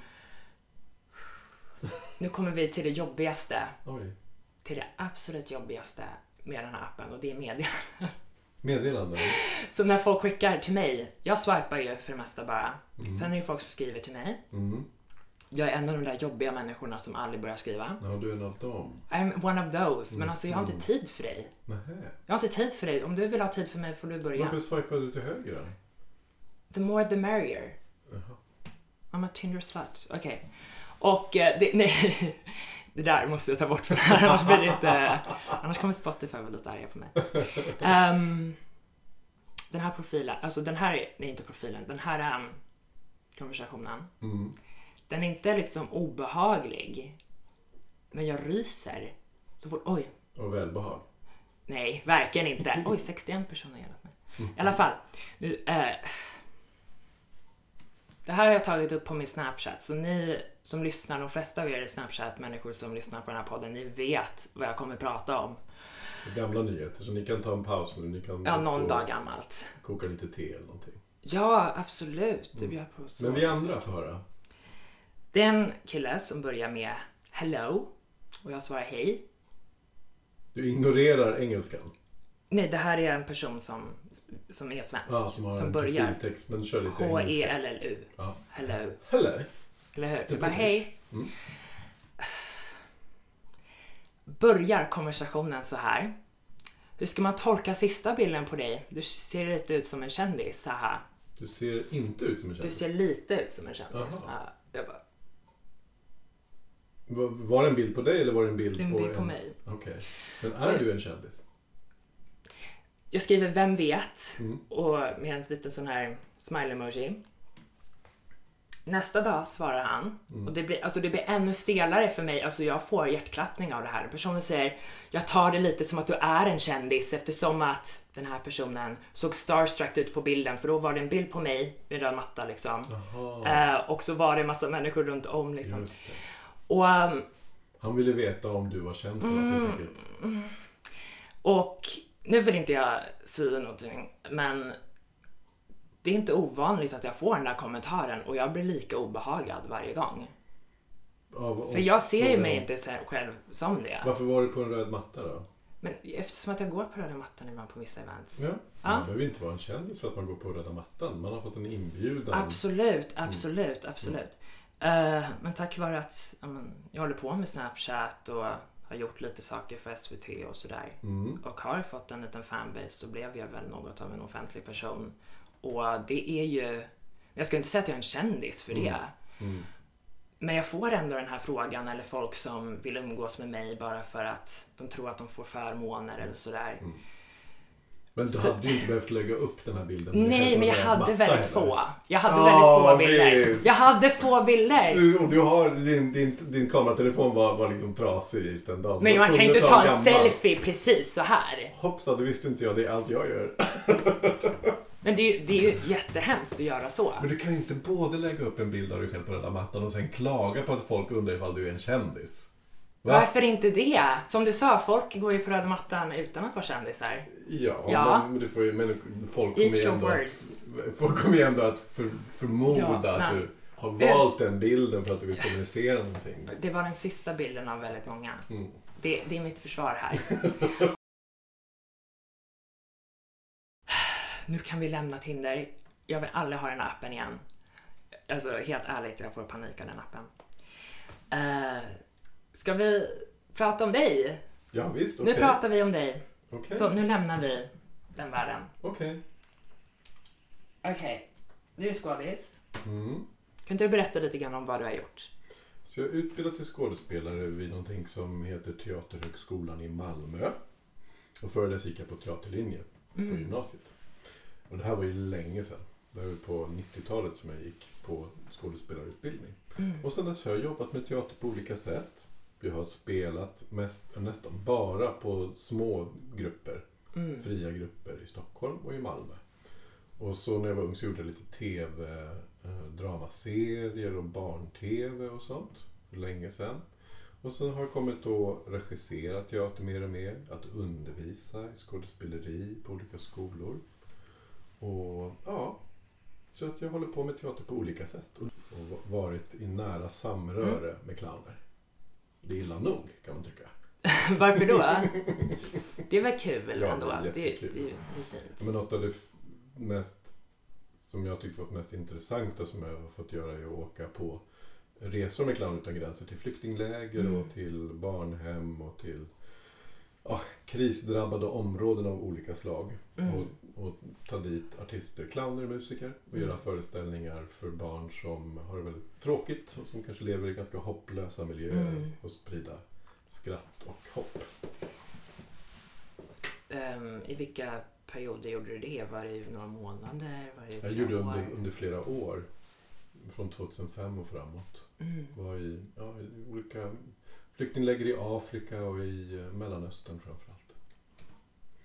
Nu kommer vi till det jobbigaste. Oj. Till det absolut jobbigaste med den här appen och det är meddelanden. Meddelanden? Så när folk skickar till mig, jag swipar ju för det mesta bara. Mm. Sen är det folk som skriver till mig. Mm. Jag är en av de där jobbiga människorna som aldrig börjar skriva. Ja, du är en av dem. I'm one of those. Men alltså jag har inte Mm. tid för dig. Nähä. Jag har inte tid för dig. Om du vill ha tid för mig får du börja. Varför swipar du till höger då? The more the merrier. Jaha. I'm a Tinder slut. Okej. Okay. Och eh, det, nej, det där måste jag ta bort för det här. Annars blir det inte... Annars kommer Spotify vara lite arga på mig. Um, den här profilen, alltså den här, nej inte profilen, den här um, konversationen. Mm. Den är inte liksom obehaglig. Men jag ryser. Så fort, oj. Och välbehag. Nej, verkligen inte. Oj, sextioen personer har hjälpt mig. I alla fall. Nu, eh, det här har jag tagit upp på min Snapchat. Så ni som lyssnar, de flesta av er Snapchat-människor som lyssnar på den här podden, ni vet vad jag kommer prata om. Gamla nyheter, så ni kan ta en paus nu. Ni kan ja, någon dag gammalt. Koka lite te eller någonting. Ja, absolut. Det blir på så. Men vi andra får höra. Det är en kille som börjar med hello. Och jag svarar hej. Du ignorerar engelskan. Nej, det här är en person som, som är svensk. Ja, som har som en börjar profiltext, men kör lite H E L L U. Ja. Hello. Hello. Eller hur? Det Jag bara, precis. hej. Mm. Börjar konversationen så här. Hur ska man tolka sista bilden på dig? Du ser lite ut som en kändis, haha. Du ser inte ut som en kändis. Du ser lite ut som en kändis. Aha. Ja, jag bara, Var, var det en bild på dig eller var det en bild, en på, bild en... på mig. Okej. Okay. Men är du en kändis? Jag skriver vem vet Mm. och med en liten sån här smile emoji. Nästa dag svarar han Mm. och det blir, alltså det blir ännu stelare för mig. Alltså jag får hjärtklappning av det här. Personen säger, jag tar det lite som att du är en kändis eftersom att den här personen såg starstruck ut på bilden. För då var det en bild på mig med en röd matta liksom. Eh, och så var det en massa människor runt om liksom. Just det. Och, um, Han ville veta om du var känd för mm, något helt enkelt. och nu vill inte jag säga någonting, men det är inte ovanligt att jag får den där kommentaren och jag blir lika obehagad varje gång. Av, För jag ser ju mig inte själv som det. Varför var du på en röd matta då? Men eftersom att jag går på röda mattan ibland på vissa events. Ja. Ja. Man behöver inte vara en kändis för att man går på röda mattan. Man har fått en inbjudan. Absolut, absolut, absolut. Mm. Uh, men tack vare att uh, jag håller på med Snapchat och har gjort lite saker för S V T och sådär. Mm. Och har fått en liten fanbase, så blev jag väl något av en offentlig person. Och det är ju, jag ska inte säga att jag är en kändis för det. Mm. Mm. Men jag får ändå den här frågan, eller folk som vill umgås med mig bara för att de tror att de får förmåner eller sådär. Mm. Men du Så, hade ju inte behövt lägga upp den här bilden. nej, men jag hade väldigt heller. få. Jag hade Oh, väldigt få bilder. visst. Jag hade få bilder. Du, och du har, din, din, din kameratelefon var, var liksom trasig just den dagen. Men man kan ju inte ta en selfie precis så här. Hoppsa, det visste inte jag. Det är allt jag gör. Men det är, ju, det är ju jättehemskt att göra så. Men du kan inte både lägga upp en bild av dig själv på röda mattan och sen klaga på att folk undrar ifall du är en kändis. Va? Varför inte det? Som du sa, folk går ju på röda mattan utan att vara kändisar. Ja, Ja. men, du får ju, men folk Eat kommer ju your ändå words. att, folk kommer ju ändå att för, förmoda Ja, att men- du har valt den bilden för att du vill kommunicera någonting. Det var den sista bilden av väldigt många. Mm. Det, det är mitt försvar här. Nu kan vi lämna Tinder. Jag vill aldrig ha den här appen igen. Alltså helt ärligt, jag får panik av den appen. Uh, ska vi prata om dig? Ja, visst, okej. Nu pratar vi om dig. Okej. Så nu lämnar vi den världen. Okej. Okej, du är skådis. Mm. Kan inte du berätta lite grann om vad du har gjort? Så jag är utbildad till skådespelare vid någonting som heter Teaterhögskolan i Malmö. Och före dess gick jag på teaterlinje på Mm. gymnasiet. Och det här var ju länge sedan. Det var ju på nittiotalet som jag gick på skådespelarutbildning. Mm. Och sen dess har jag jobbat med teater på olika sätt. Jag har spelat mest, nästan bara på små grupper, Mm. fria grupper i Stockholm och i Malmö. Och så när jag var ung så gjorde jag lite tv, eh, dramaserier och barn-tv och sånt för länge sedan. Och sen har jag kommit att regissera teater mer och mer, att undervisa i skådespeleri på olika skolor. Och ja, så att jag håller på med teater på olika sätt och varit i nära samröre Mm. med clowner. Det är illa nog, kan man tycka. Varför då? Det är väl kul Ja, ändå. det är Det, det, jättekul. det, det är fint. Men något av det f- mest som jag tyckte var mest intressanta som jag har fått göra är att åka på resor med Clown utan gränser till flyktingläger Mm. och till barnhem och till ja, krisdrabbade områden av olika slag. Mm. Och, och ta dit artister, clowner, musiker och Mm. göra föreställningar för barn som har det väldigt tråkigt och som kanske lever i ganska hopplösa miljöer Mm. och sprida skratt och hopp. Um, I vilka perioder gjorde du det? Var det några månader? Var det Jag flera gjorde år? under, under flera år, från tjugohundrafem och framåt. Mm. Var i, ja, i olika flyktingläger i Afrika och i eh, Mellanöstern framförallt.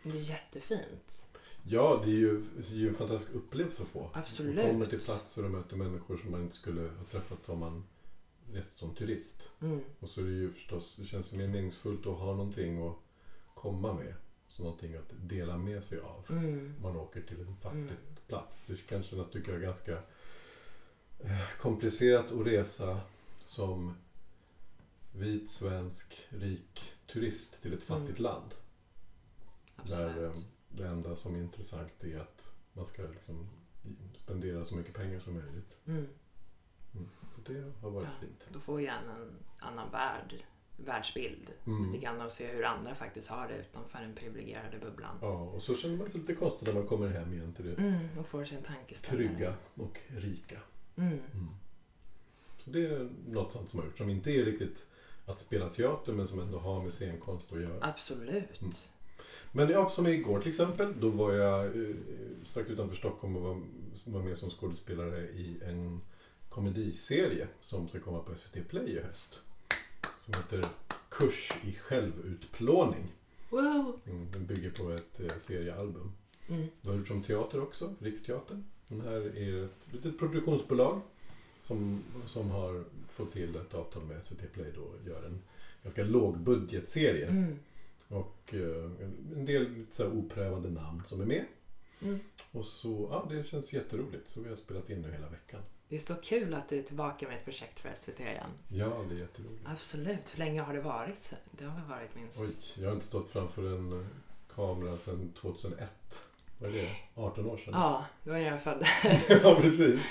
Det är jättefint. Ja, det är ju, det är ju en fantastisk upplevelse att få. Absolut. Man kommer till platser och möter människor som man inte skulle ha träffat om man rest som turist. Mm. Och så är det ju förstås, det känns mer meningsfullt att ha någonting att komma med. Så någonting att dela med sig av. Mm. Man åker till en fattig Mm. plats. Det kan kännas, tycker jag, ganska eh, komplicerat att resa som vit, svensk, rik turist till ett fattigt Mm. land. Absolut. Där eh, det enda som är intressant är att man ska liksom spendera så mycket pengar som möjligt. Mm. Mm. Så det har varit Ja, fint. då får jag en annan värld, världsbild. Mm. Lite grann och se hur andra faktiskt har det utanför den privilegierade bubblan. Ja, och så känner man sig lite konstigt när man kommer hem igen till det Mm, och får sin tankeställare. trygga och rika. Mm. Mm. Så det är något sånt som har gjort som inte är riktigt att spela teater men som ändå har med scenkonst att göra. Absolut. Mm. Men ja, som igår till exempel, då var jag eh, strax utanför Stockholm och var, var med som skådespelare i en komediserie som ska komma på S V T Play i höst. Som heter Kurs i självutplåning. Wow. Mm, den bygger på ett eh, seriealbum. Mm. Det har gjorts som teater också, Riksteatern. Den här är ett litet produktionsbolag som, som har fått till ett avtal med S V T Play då och gör en ganska lågbudgetserie. Mm. Och eh, en del lite så här oprövade namn som är med. Mm. Och så, ja, det känns jätteroligt. Så vi har spelat in nu hela veckan. Det är så kul att du är tillbaka med ett projekt för S V T igen. Ja, det är jätteroligt. Absolut. Hur länge har det varit? Det har väl varit minst... Oj, jag har inte stått framför en eh, kamera sedan tjugohundraett. Vad är det? arton år sedan? Ja, det var när jag föddes. Ja, precis.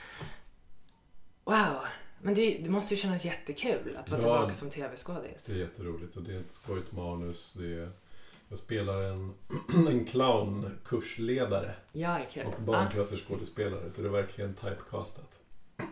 Wow. Men det, det måste ju kännas jättekul att vara Ja. tillbaka som tv-skådis. Det är jätteroligt och det är ett skojigt manus. Det är, jag spelar en, en clownkursledare Ja, det är kul. och barnteaterskådespelare så det är verkligen typecastat.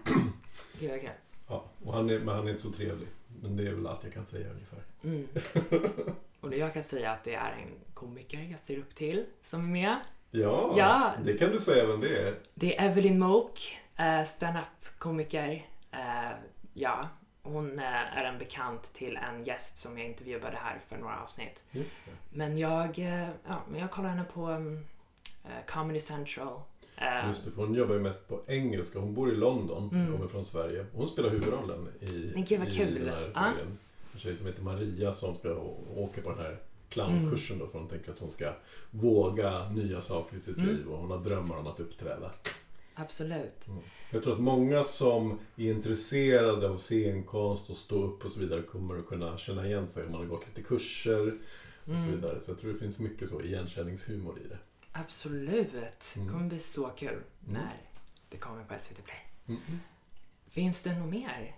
Gud vad kul. Ja, och han är, men han är inte så trevlig. Men det är väl allt jag kan säga ungefär. Mm. Och jag kan säga att det är en komiker jag ser upp till som är med. Ja, Ja. det kan du säga vem det är. Det är Evelyn Moak, eh, stand-up-komiker. Eh, ja, hon eh, är en bekant till en gäst som jag intervjuade här för några avsnitt. Just det. Men jag, eh, ja, men jag kollar henne på um, eh, Comedy Central. Eh, Just det, för hon jobbar ju mest på engelska. Hon bor i London, Mm. kommer från Sverige. Hon spelar huvudrollen i, Men gud vad i kul. den här Ja. serien. En tjej som heter Maria som ska å- åka på den här clownkursen då, för hon tänker att hon ska våga nya saker i sitt Mm. liv och hon har drömmar om att uppträda. Absolut. Mm. Jag tror att många som är intresserade av scenkonst och stå upp och så vidare kommer att kunna känna igen sig om man har gått lite kurser och så Mm. vidare. Så jag tror det finns mycket så igenkänningshumor i det. Absolut. Det Mm. kommer bli så kul när det kommer på S V T Play. Mm. Finns det något mer?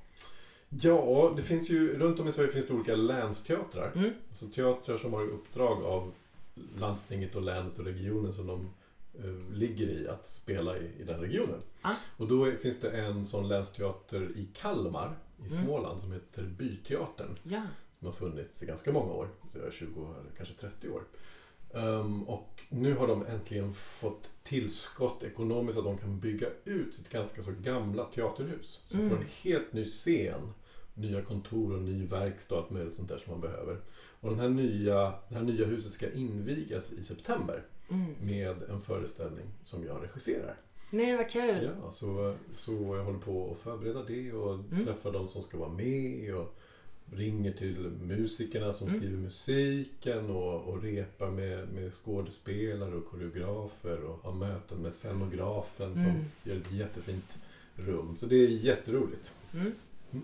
Ja, det finns ju, runt om i Sverige finns det olika länsteatrar. Mm. Alltså teatrar som har i uppdrag av landstinget och länet och regionen som de eh, ligger i att spela i, i den regionen. Ah. Och då är, finns det en sån länsteater i Kalmar i Mm. Småland som heter Byteatern. Ja. Som har funnits i ganska många år, tjugo eller kanske trettio år. Um, och nu har de äntligen fått tillskott ekonomiskt att de kan bygga ut ett ganska så gamla teaterhus. Så Mm. får en helt ny scen, nya kontor och ny verkstad och allt möjligt sånt där som man behöver. Och den här nya, det här nya huset ska invigas i september Mm. med en föreställning som jag regisserar. Nej, vad kul. Ja, så, så jag håller på att förbereda det och Mm. träffa de som ska vara med och ringer till musikerna som Mm. skriver musiken och, och repar med, med skådespelare och koreografer och har möten med scenografen som Mm. gör ett jättefint rum. Så det är jätteroligt. Mm. Mm.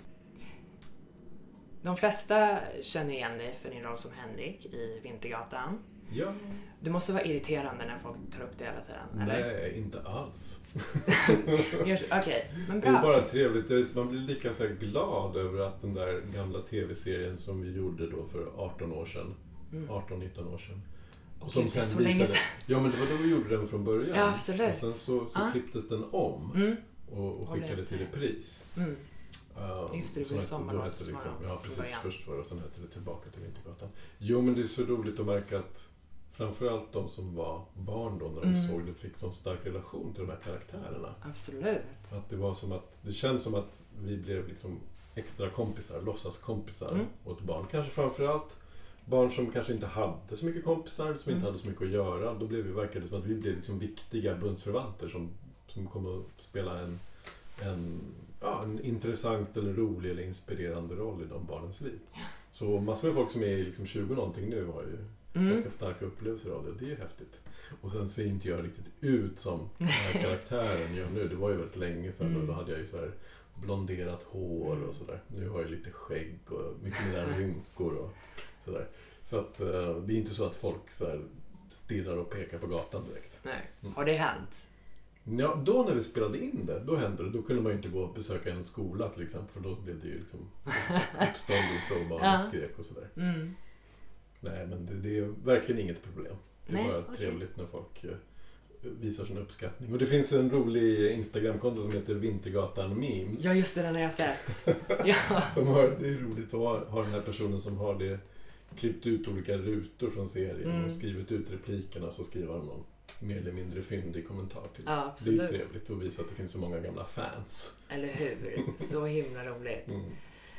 De flesta känner igen dig för din roll som Henrik i Vintergatan. Ja. Det måste vara irriterande när folk tar upp det hela tiden, eller? Nej, inte alls. Okej, men Det är bra. bara trevligt. Man blir lika så här glad över att den där gamla tv-serien som vi gjorde då för arton år sedan, Mm. arton nitton år sedan. Och gud, det är så länge sedan. Ja, men det var då vi gjorde den från början. Ja, absolut. Och sen så, så Ah. klipptes den om Mm. och, och Håller skickades jag i med. repris. Mm. Uh, Just det, det som blev hette- Sommarlovs- då hette det liksom, Ja, precis. variant. Först var det och sen hette det Tillbaka till Vintergatan. Jo, men det är så roligt att märka att framförallt de som var barn då när de Mm. såg det fick så stark relation till de här karaktärerna. Absolut. Så att det var som att, det känns som att vi blev liksom extra kompisar, låtsaskompisar Mm. åt barn. Kanske framförallt barn som kanske inte hade så mycket kompisar, som Mm. inte hade så mycket att göra. Då blev vi, verkade det som att vi blev liksom viktiga bundsförvanter som, som kommer att spela en, en, ja, en intressant eller rolig eller inspirerande roll i de barnens liv. Så massor med folk som är liksom tjugo någonting nu har ju Mm. ganska starka upplevelser av det. Det är ju häftigt. Och sen ser inte jag riktigt ut som den här karaktären gör nu. Det var ju väldigt länge sedan Mm. och då hade jag ju så här blonderat hår och sådär. Nu har jag lite skägg och mycket mer rynkor och sådär. Så att uh, det är inte så att folk så här stirrar och pekar på gatan direkt. Nej. Har det hänt? Ja, då när vi spelade in det, då hände det. Då kunde man ju inte gå och besöka en skola till exempel, för då blev det ju liksom uppståndelse och barn Ja. skrek och sådär. Mm. Nej, men det, det är verkligen inget problem. Det är Nej, bara okej. trevligt när folk uh, visar sin uppskattning. Och det finns en rolig Instagramkonto som heter Vintergatan Memes. Ja, just det, den har jag sett. Ja. Som har, det är roligt att ha, ha den här personen som har det, klippt ut olika rutor från serien Mm. och skrivit ut replikerna, så skriver han någon mer eller mindre fyndig kommentar till. Ja, Det är absolut. ju trevligt att visa att det finns så många gamla fans. Eller hur? Så himla roligt. Mm.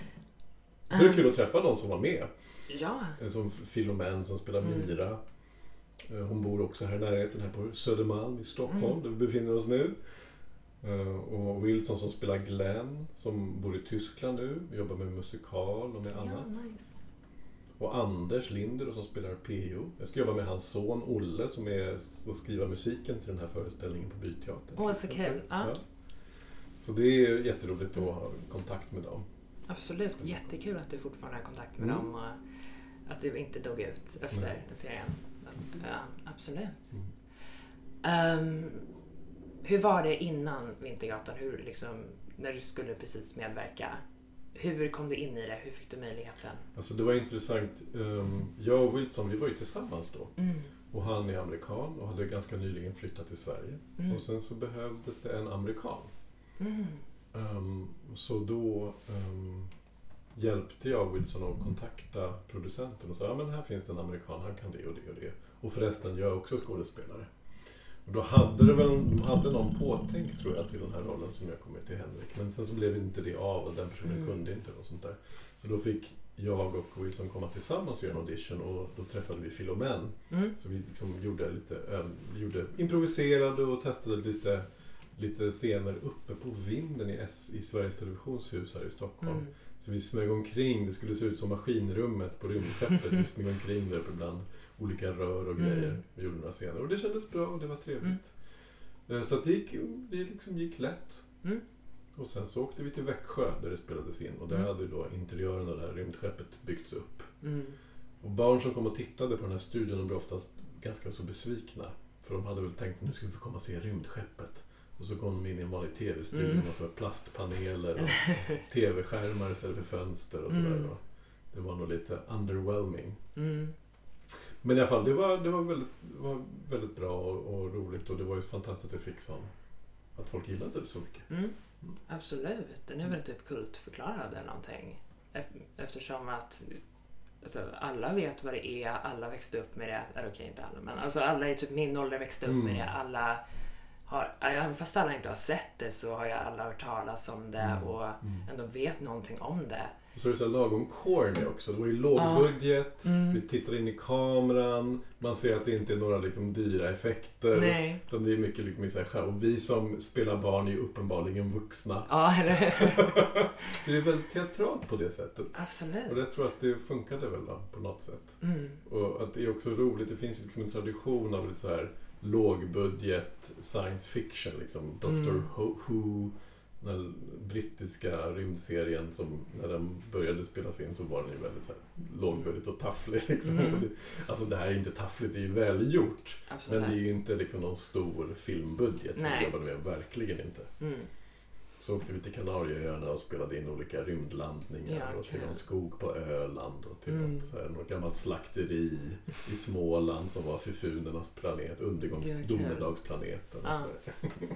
Så det är kul att träffa de som var med. Ja. Som Filomen som spelar Mm. Mira. Eh, Hon bor också här i närheten, här på Södermalm i Stockholm, Mm. där vi befinner oss nu. Eh, Och Wilson som spelar Glenn, som bor i Tyskland nu, jobbar med musikal och med Ja, annat. nice. Och Anders Linder som spelar P O. Jag ska jobba med hans son Olle som är som skriver musiken till den här föreställningen på Byteatern. Åh, så kul. Ja. Så det är jätteroligt att ha kontakt med dem. Absolut. Jättekul att du fortfarande har kontakt med Mm. dem och att du inte dog ut efter Nej. serien. Alltså, ja, absolut. Mm. Ehm, hur var det innan Vintergatan? Hur, liksom, när du skulle precis medverka? Hur kom du in i det? Hur fick du möjligheten? Alltså det var intressant. Um, jag och Wilson, vi var ju tillsammans då. Mm. Och han är amerikan och hade ganska nyligen flyttat till Sverige. Mm. Och sen så behövdes det en amerikan. Mm. Um, så då um, hjälpte jag Wilson att kontakta producenten och sa, ja men här finns det en amerikan, han kan det och det och det. Och förresten, jag är också skådespelare. Och då hade det väl, de hade någon påtänkt tror jag till den här rollen som jag kommer till Henrik. Men sen så blev inte det av och den personen Mm. kunde inte och sånt där. Så då fick jag och Wilson komma tillsammans och göra en audition och då träffade vi Filomen. Mm. Så vi liksom gjorde lite, öv- vi gjorde, improviserade och testade lite, lite scener uppe på vinden i, S, i Sveriges Televisionshus här i Stockholm. Mm. Så vi smög omkring, det skulle se ut som maskinrummet på rymdskeppet. Vi smög omkring där bland olika rör och grejer. Mm. Vi gjorde några scener och det kändes bra och det var trevligt. Eh, Så att det, gick, det liksom gick lätt. Mm. Och sen så åkte vi till Växjö där det spelades in och där Mm. hade då interiören av det här rymdskeppet byggts upp. Mm. Och barn som kom och tittade på den här studion, de blev oftast ganska så besvikna. För de hade väl tänkt, nu ska vi få komma och se rymdskeppet. Och så kom de in i en vanlig tv-studio Mm. med massa plastpaneler och tv-skärmar istället för fönster och sådär. Mm. Och det var nog lite underwhelming. Mm. Men i alla fall, det var, det var, väldigt, det var väldigt bra och, och roligt och det var ju fantastiskt att det fick sån, att folk gillade det så mycket. Mm. Absolut. Den är väl typ kultförklarad eller någonting. Ef- Eftersom att alltså, alla vet vad det är, alla växte upp med det. Eller okej, inte alla, men alltså alla i typ min ålder växte upp Mm. med det. Alla har, även fast alla inte har sett det så har ju alla hört talas om det Mm. och Mm. ändå vet någonting om det. Och så är det så här lagom corny också. Det var ju lågbudget, Mm. vi tittar in i kameran, man ser att det inte är några liksom dyra effekter. Nej. Utan det är mycket liksom så här själv. Och vi som spelar barn är ju uppenbarligen vuxna. Ja, eller Så det är väldigt teatralt på det sättet. absolut. Och jag tror att det funkade väl då, på något sätt. Mm. Och att det är också roligt, det finns ju liksom en tradition av lite så här lågbudget science fiction. Liksom. doktor Mm. Who, den brittiska rymdserien som när den började spelas in så var den ju väldigt så här lågbudget och tafflig. Liksom. Mm. Och det, alltså det här är inte taffligt, det är ju välgjort. Absolut. Men det är ju inte liksom någon stor filmbudget som Nej. vi jobbade med, verkligen inte. Mm. Så åkte vi till Kanarieöarna och spelade in olika rymdlandningar Ja, och till kul. någon skog på Öland och till Mm. något, så här, något gammalt slakteri i Småland som var Fifunernas planet, undergångs- Gud, kul. domedagsplaneten. Och Ja. så där.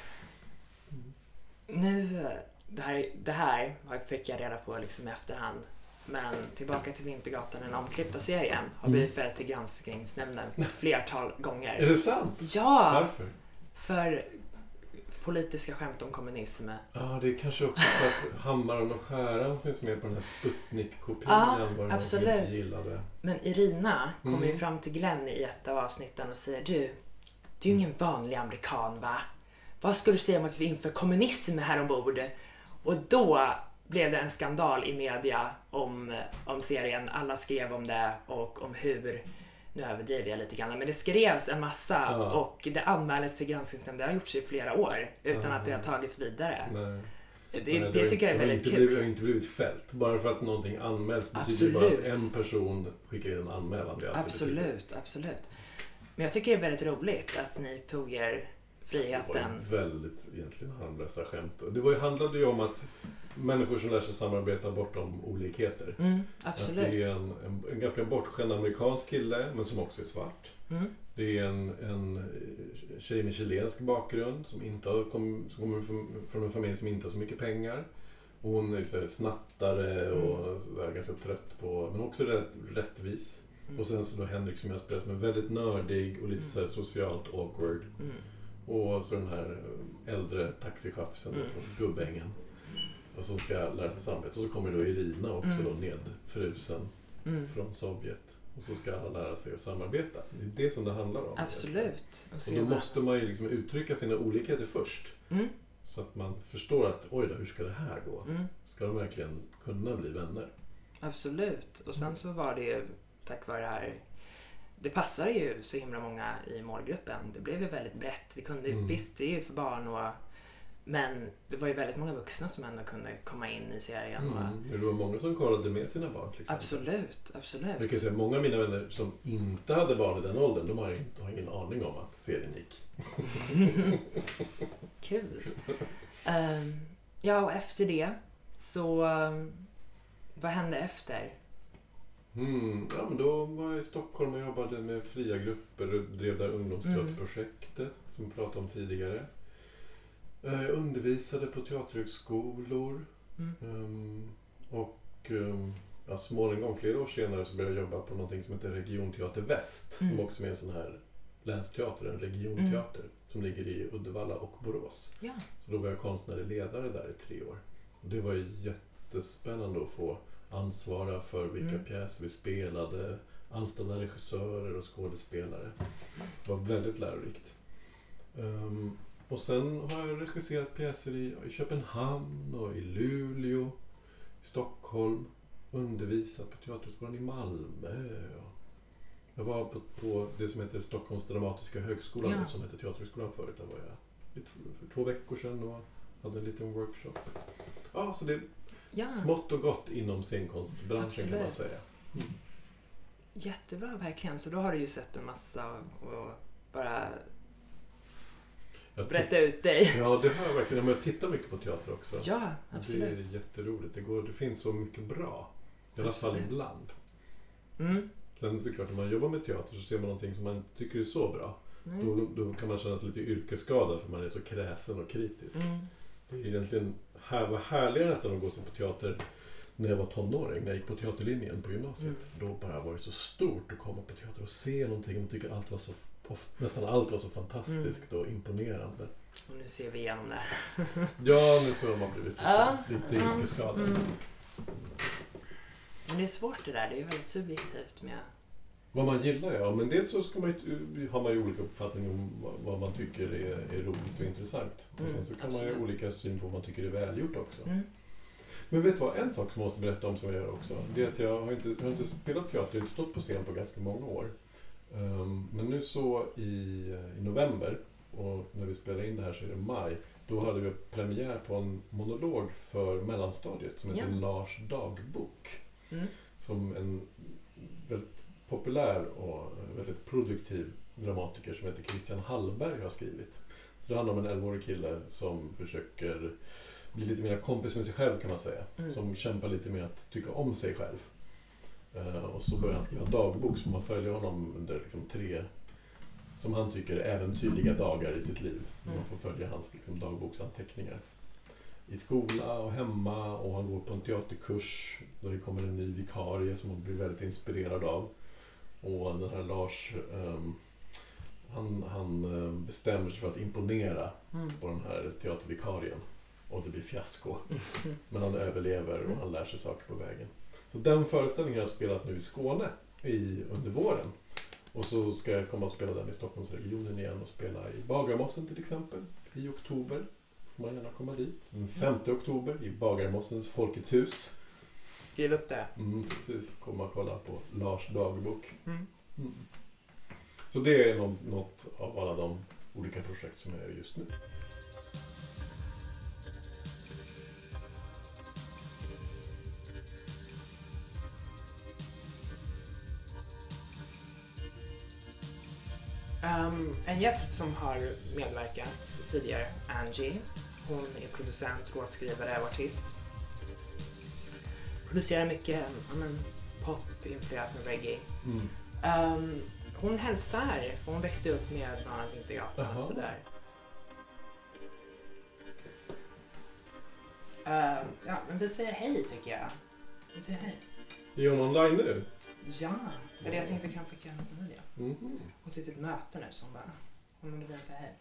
Nu, det här, det här fick jag reda på liksom i efterhand. Men tillbaka till Vintergatan, den omklippta serien, har Mm. blivit fälld till granskningsnämnden ett flertal gånger. Är det sant? Ja! Varför? För politiska skämt om kommunism. Ja, det är kanske också för att Hammaren och Skäran finns med på den här Sputnik-kopian. Ja, var absolut. Inte gillade. Men Irina kommer Mm. ju fram till Glenn i ett av avsnitten och säger du, du är ju ingen vanlig amerikan va? Vad skulle du säga om att vi inför kommunism här ombord? Och då blev det en skandal i media om, om serien. Alla skrev om det och om hur, nu överdriver jag lite grann, men det skrevs en massa Ja. och det anmäldes till granskningsnämnden. Det har gjorts i flera år utan Ja. att det har tagits vidare. Nej. Det, Nej, det har tycker jag är det har väldigt inte kul. Blivit, det har inte blivit fällt. Bara för att någonting anmäls betyder bara Absolut. att en person skickar in en anmälan. Det är alltid betyder. Absolut, absolut. Men jag tycker det är väldigt roligt att ni tog er Det friheten. var ju väldigt egentligen harmlösa skämt. Och det var ju, handlade ju om att människor som lär sig samarbeta bortom olikheter. Mm, Att absolut. det är en, en, en ganska bortskämd amerikansk kille, men som också är svart. Mm, Det är en, en tjej med chilensk bakgrund som, inte har kom, som kommer från, från en familj som inte har så mycket pengar. Hon är så här snattare och så där, ganska trött på, men också rätt, rättvis. mm, Och sen så då Henrik som jag spelar som är väldigt nördig och lite Mm. så här socialt awkward. mm, Och så den här äldre taxichauffören Mm. från Gubbängen. Och som ska lära sig samarbete. Och så kommer då Irina också Mm. då nedfrusen mm. från Sovjet. Och så ska alla lära sig att samarbeta. Det är det som det handlar om. Absolut. Och då måste man ju liksom uttrycka sina olikheter först. Mm, Så att man förstår att oj då, hur ska det här gå? mm, Ska de verkligen kunna bli vänner? absolut. Och sen så var det ju tack vare det här. Det passade ju så himla många i målgruppen. Det blev ju väldigt brett. Det kunde, Mm. Visst, det är ju för barn och men det var ju väldigt många vuxna som ändå kunde komma in i serien. Och, Mm. Det var många som kollade med sina barn till exempel. absolut, absolut. Jag kan säga många av mina vänner som inte hade barn i den åldern, de har, inte, har ingen aning om att serien gick. Kul. Ehm, ja, och efter det så um, vad hände efter? Mm, ja, men då var jag i Stockholm och jobbade med fria grupper och drev där ungdomsteaterprojektet som vi pratade om tidigare. Eh, Jag undervisade på teaterhögskolor Mm. um, och um, ja, småningom, flera år senare, så började jag jobba på någonting som heter Regionteater Väst Mm. som också är en sån här länsteater, en regionteater som ligger i Uddevalla och Borås. Ja. Så då var jag konstnärlig ledare där i tre år. Och det var ju jättespännande att få ansvara för vilka Mm. pjäser vi spelade, anställda regissörer och skådespelare. Det var väldigt lärorikt. Um, och sen har jag regisserat pjäser i, i Köpenhamn och i Luleå, i Stockholm, undervisat på Teaterskolan i Malmö. Och jag var på, på det som heter Stockholms dramatiska högskola, Ja. som heter Teaterskolan förut. Där var jag för två veckor sedan och hade en liten workshop. Ja, så det är Ja. smått och gott inom scenkonstbranschen. Absolut. Kan man säga. Mm. Jättebra, verkligen. Så då har du ju sett en massa och bara Jag berätta ut dig. Ja, det har jag verkligen. Men jag tittar mycket på teater också. Ja, Det absolut. är jätteroligt. Det, går, det finns så mycket bra. I alla fall Absolut. ibland. Mm. Sen såklart, när man jobbar med teater så ser man någonting som man tycker är så bra. Mm. Då, då kan man känna sig lite yrkesskadad för man är så kräsen och kritisk. Mm. Det är egentligen här, var härligare nästan att gå på teater när jag var tonåring, när jag gick på teaterlinjen på gymnasiet. Mm. För då bara var det så stort att komma på teater och se någonting och tycka allt var så, nästan allt var så fantastiskt Mm. och imponerande. Och nu ser vi igenom det. Ja, nu så har man blivit lite, Ja. lite Mm. yrkesskadad. Mm. Men det är svårt det där. Det är ju väldigt subjektivt med... Vad man gillar, ja. Men dels så ska man ju, har man ju olika uppfattningar om vad, vad man tycker är, är roligt och intressant. Och Mm, sen så kan man ju ha absolut. olika syn på vad man tycker är välgjort också. Mm. Men vet du vad, en sak som jag måste berätta om som jag gör också, det är att jag har inte, jag har inte spelat teater, jag har inte stått på scen på ganska många år. Um, men nu så i, i november, och när vi spelar in det här så är det maj, då hade vi premiär på en monolog för mellanstadiet som heter Ja. Lars dagbok. Mm. Som en väldigt populär och väldigt produktiv dramatiker som heter Christian Hallberg har skrivit. Så det handlar om en elvaårig kille som försöker bli lite mer kompis med sig själv, kan man säga. Mm. Som kämpar lite med att tycka om sig själv. Uh, och så börjar han skriva dagbok, så man följer honom under liksom tre, som han tycker, äventyrliga dagar i sitt liv. Mm. Man får följa hans liksom, dagboksanteckningar. I skola och hemma, och han går på en teaterkurs där det kommer en ny vikarie som han blir väldigt inspirerad av. Och den här Lars um, Han, han bestämmer sig för att imponera Mm. på den här teatervikarien. Och det blir fiasko. Men han överlever och han lär sig saker på vägen. Så den föreställningen har jag spelat nu i Skåne i, under våren. Och så ska jag komma och spela den i Stockholmsregionen igen och spela i Bagarmossen till exempel. I oktober får man gärna komma dit. Den femte oktober i Bagarmossens Folkets hus. Skriv upp det. Mm, precis, komma och kolla på Lars dagbok. Mm. Mm. Så det är något, något av alla de olika projekt som jag gör just nu. Um, en gäst som har medverkat tidigare, Angie. Hon är producent, låtskrivare och artist. Producerar mycket um, pop influerat med reggae. Mm. Um, hon hälsar, för hon växte upp med bland annat Vintergatan och sådär. Um, ja, men vi säger hej tycker jag. Vi säger hej. Är hon online nu? Ja, eller jag tänkte vi kan skicka henne med det. Mm. Hon sitter i ett möte nu som bara, hon vill säga hej.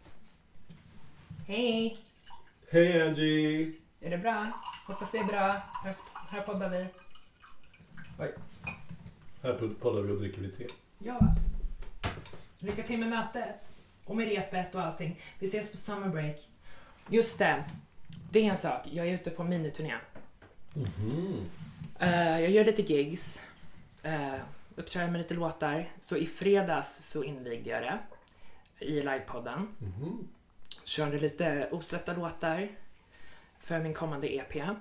Hej! Hej Angie! Är det bra? Hoppas det är bra. Här, här poddar vi. Oj. Här poddar vi och dricker vi te. Ja. Lycka till med mötet. Och med repet och allting. Vi ses på summer break. Just det. Det är en sak. Jag är ute på miniturné. Mm. Uh, jag gör lite gigs. Uh, uppträder med lite låtar. Så i fredags så invigde jag det. I livepodden. Mm. Körde lite osläppta låtar. För min kommande E P.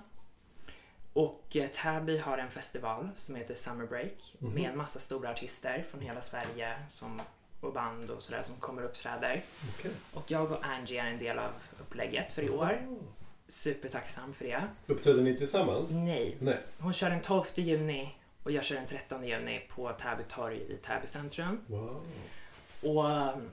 Och eh, Täby har en festival som heter Summer Break. Mm. Med en massa stora artister från hela Sverige. Som, och band och sådär som kommer och uppträder. Okay. Och jag och Angie är en del av upplägget för i år. Mm. Supertacksam för det. Uppträder ni tillsammans? Nej. Nej. Hon kör den tolfte juni och jag kör den trettonde juni på Täby torg i Täby centrum. Wow. Och um,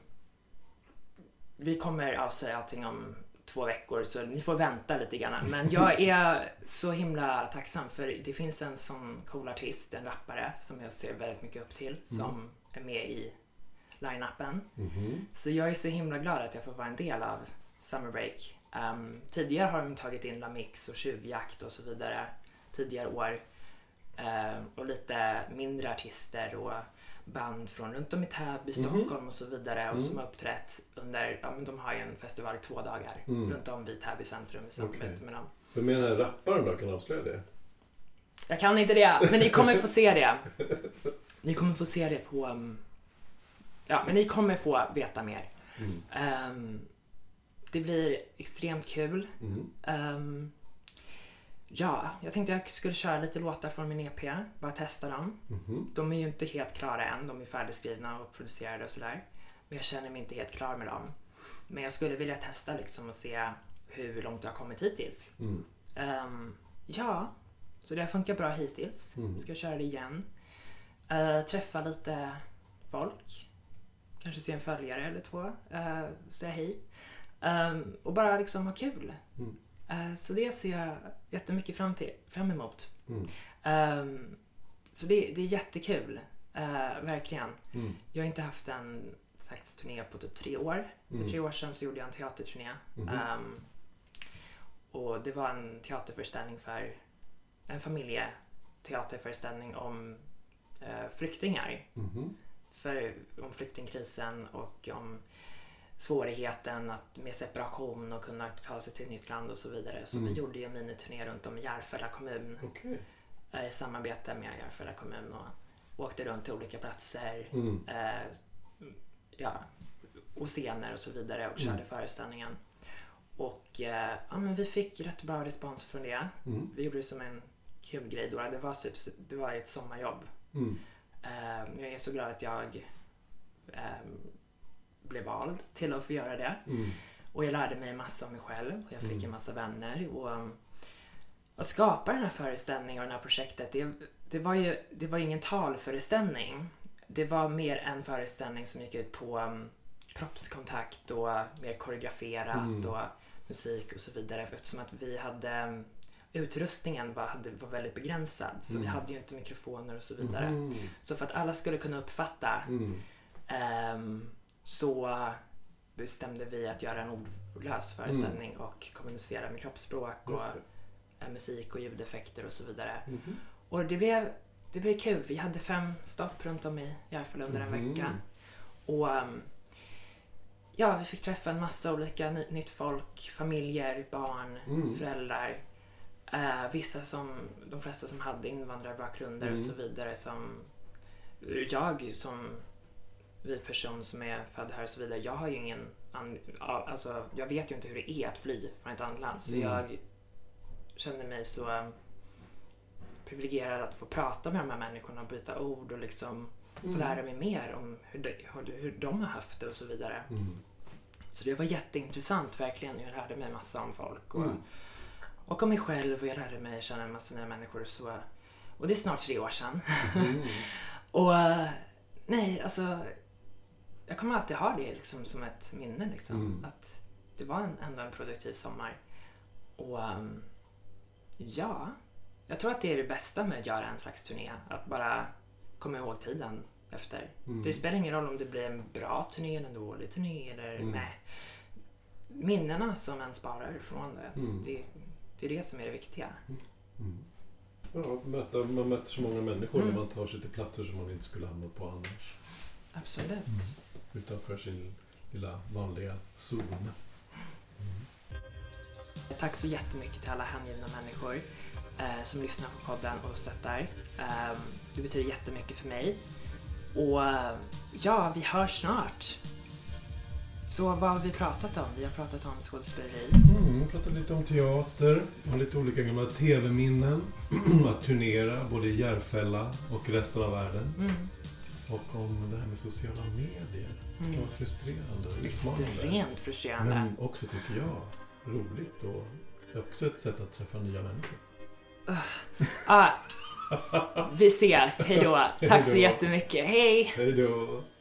vi kommer avslöja allting om två veckor så ni får vänta lite grann. Men jag är så himla tacksam för det finns en sån cool artist, en rappare som jag ser väldigt mycket upp till som mm. är med i line-upen. Mm-hmm. Så jag är så himla glad att jag får vara en del av Summer Break. Um, tidigare har de tagit in La Mix och Tjuvjakt och så vidare tidigare år. Um, och lite mindre artister och band från runt om i Täby, Stockholm mm-hmm. och så vidare och mm. som har uppträtt under, ja men de har ju en festival i två dagar mm. runt om vid Täby centrum i samarbete okay. med dem. Vem menar rapparen då, kan avslöja det? Jag kan inte det, men ni kommer få se det. Ni kommer få se det på, um, ja men ni kommer få veta mer. Mm. Um, det blir extremt kul. Mm. Um, Ja, jag tänkte jag skulle köra lite låtar från min E P, bara testa dem. Mm-hmm. De är ju inte helt klara än, de är färdigskrivna och producerade och sådär. Men jag känner mig inte helt klar med dem. Men jag skulle vilja testa liksom och se hur långt jag har kommit hittills. Mm. Um, ja, så det har funkat bra hittills. Mm. Ska jag köra det igen. Uh, träffa lite folk. Kanske se en följare eller två. Uh, säga hej. Um, och bara liksom ha kul. Mm. Uh, så det ser jag jättemycket fram, till, fram emot. Mm. Um, så det, det är jättekul. Uh, verkligen. Mm. Jag har inte haft en slags turné på typ tre år. Mm. För tre år sedan så gjorde jag en teaterturné. Mm. Um, och det var en teaterföreställning för en familjeteaterföreställning om uh, flyktingar. Mm. För, om flyktingkrisen och om svårigheten att med separation och kunna ta sig till ett nytt land och så vidare. Så mm. vi gjorde ju en miniturné runt om i Järfälla kommun. Okay. I samarbete med Järfälla kommun och åkte runt till olika platser. Mm. Eh, ja, och scener och så vidare och körde mm. föreställningen. Och eh, ja, men vi fick rätt bra respons från det. Mm. Vi gjorde det som en kul grej då. Det var, typ, det var ett sommarjobb. Mm. Eh, jag är så glad att jag eh, blev vald till att få göra det. Mm. Och jag lärde mig en massa om mig själv. Och jag fick mm. en massa vänner. Och um, att skapa den här föreställningen och det här projektet. Det, det var ju det var ingen talföreställning. Det var mer en föreställning som gick ut på um, kroppskontakt och mer koreograferat mm. och musik och så vidare. Eftersom att vi hade um, utrustningen var, hade, var väldigt begränsad. Så mm. vi hade ju inte mikrofoner och så vidare. Mm. Så för att alla skulle kunna uppfatta mm. um, så bestämde vi att göra en ordlös föreställning mm. och kommunicera med kroppsspråk och äh, musik och ljudeffekter och så vidare. Mm. Och det blev, det blev kul. Vi hade fem stopp runt om i Järfälla under en mm. vecka. Och um, ja, vi fick träffa en massa olika ny, nytt folk, familjer, barn, mm. föräldrar. Uh, vissa som, de flesta som hade invandrarbakgrunder mm. och så vidare, som jag som vid person som är född här och så vidare, jag har ju ingen alltså jag vet ju inte hur det är att fly från ett annat land, så mm. jag känner mig så um, privilegierad att få prata med de här människorna och byta ord och liksom mm. få lära mig mer om hur de, hur de har haft det och så vidare. Mm. Så det var jätteintressant verkligen. Jag lärde mig massa om folk och, mm. och om mig själv, och jag lärde mig känna en massa nya människor. Så, och det är snart tre år sedan. Mm. och nej, alltså jag kommer alltid ha det liksom som ett minne liksom. Mm. Att det var en, ändå en produktiv sommar. Och um, ja, jag tror att det är det bästa med att göra en slags turné. Att bara komma ihåg tiden efter. Mm. Det spelar ingen roll om det blir en bra turné eller en dålig turné eller mm. nej. Minnena som en sparar från det. Mm. Det, det är det som är det viktiga. Mm. Ja, möta, man möter så många människor mm. när man tar sig till platser som man inte skulle hamna på annars. Absolut. Mm. Utanför sin lilla vanliga zon. Mm. Tack så jättemycket till alla hängivna människor eh, som lyssnar på podden och stöttar. Eh, det betyder jättemycket för mig. Och ja, vi hörs snart. Så vad har vi pratat om? Vi har pratat om skådespeleri. Mm, vi har pratat lite om teater och lite olika gamla tv-minnen. Att turnera både i Järfälla och resten av världen. Mm. Och om det här med sociala medier. Det kan vara frustrerande och utmanande. Extremt frustrerande. Men också tycker jag roligt och också ett sätt att träffa nya människor. Uh. Ah. Vi ses, hejdå. Tack så jättemycket. Hej! Hejdå.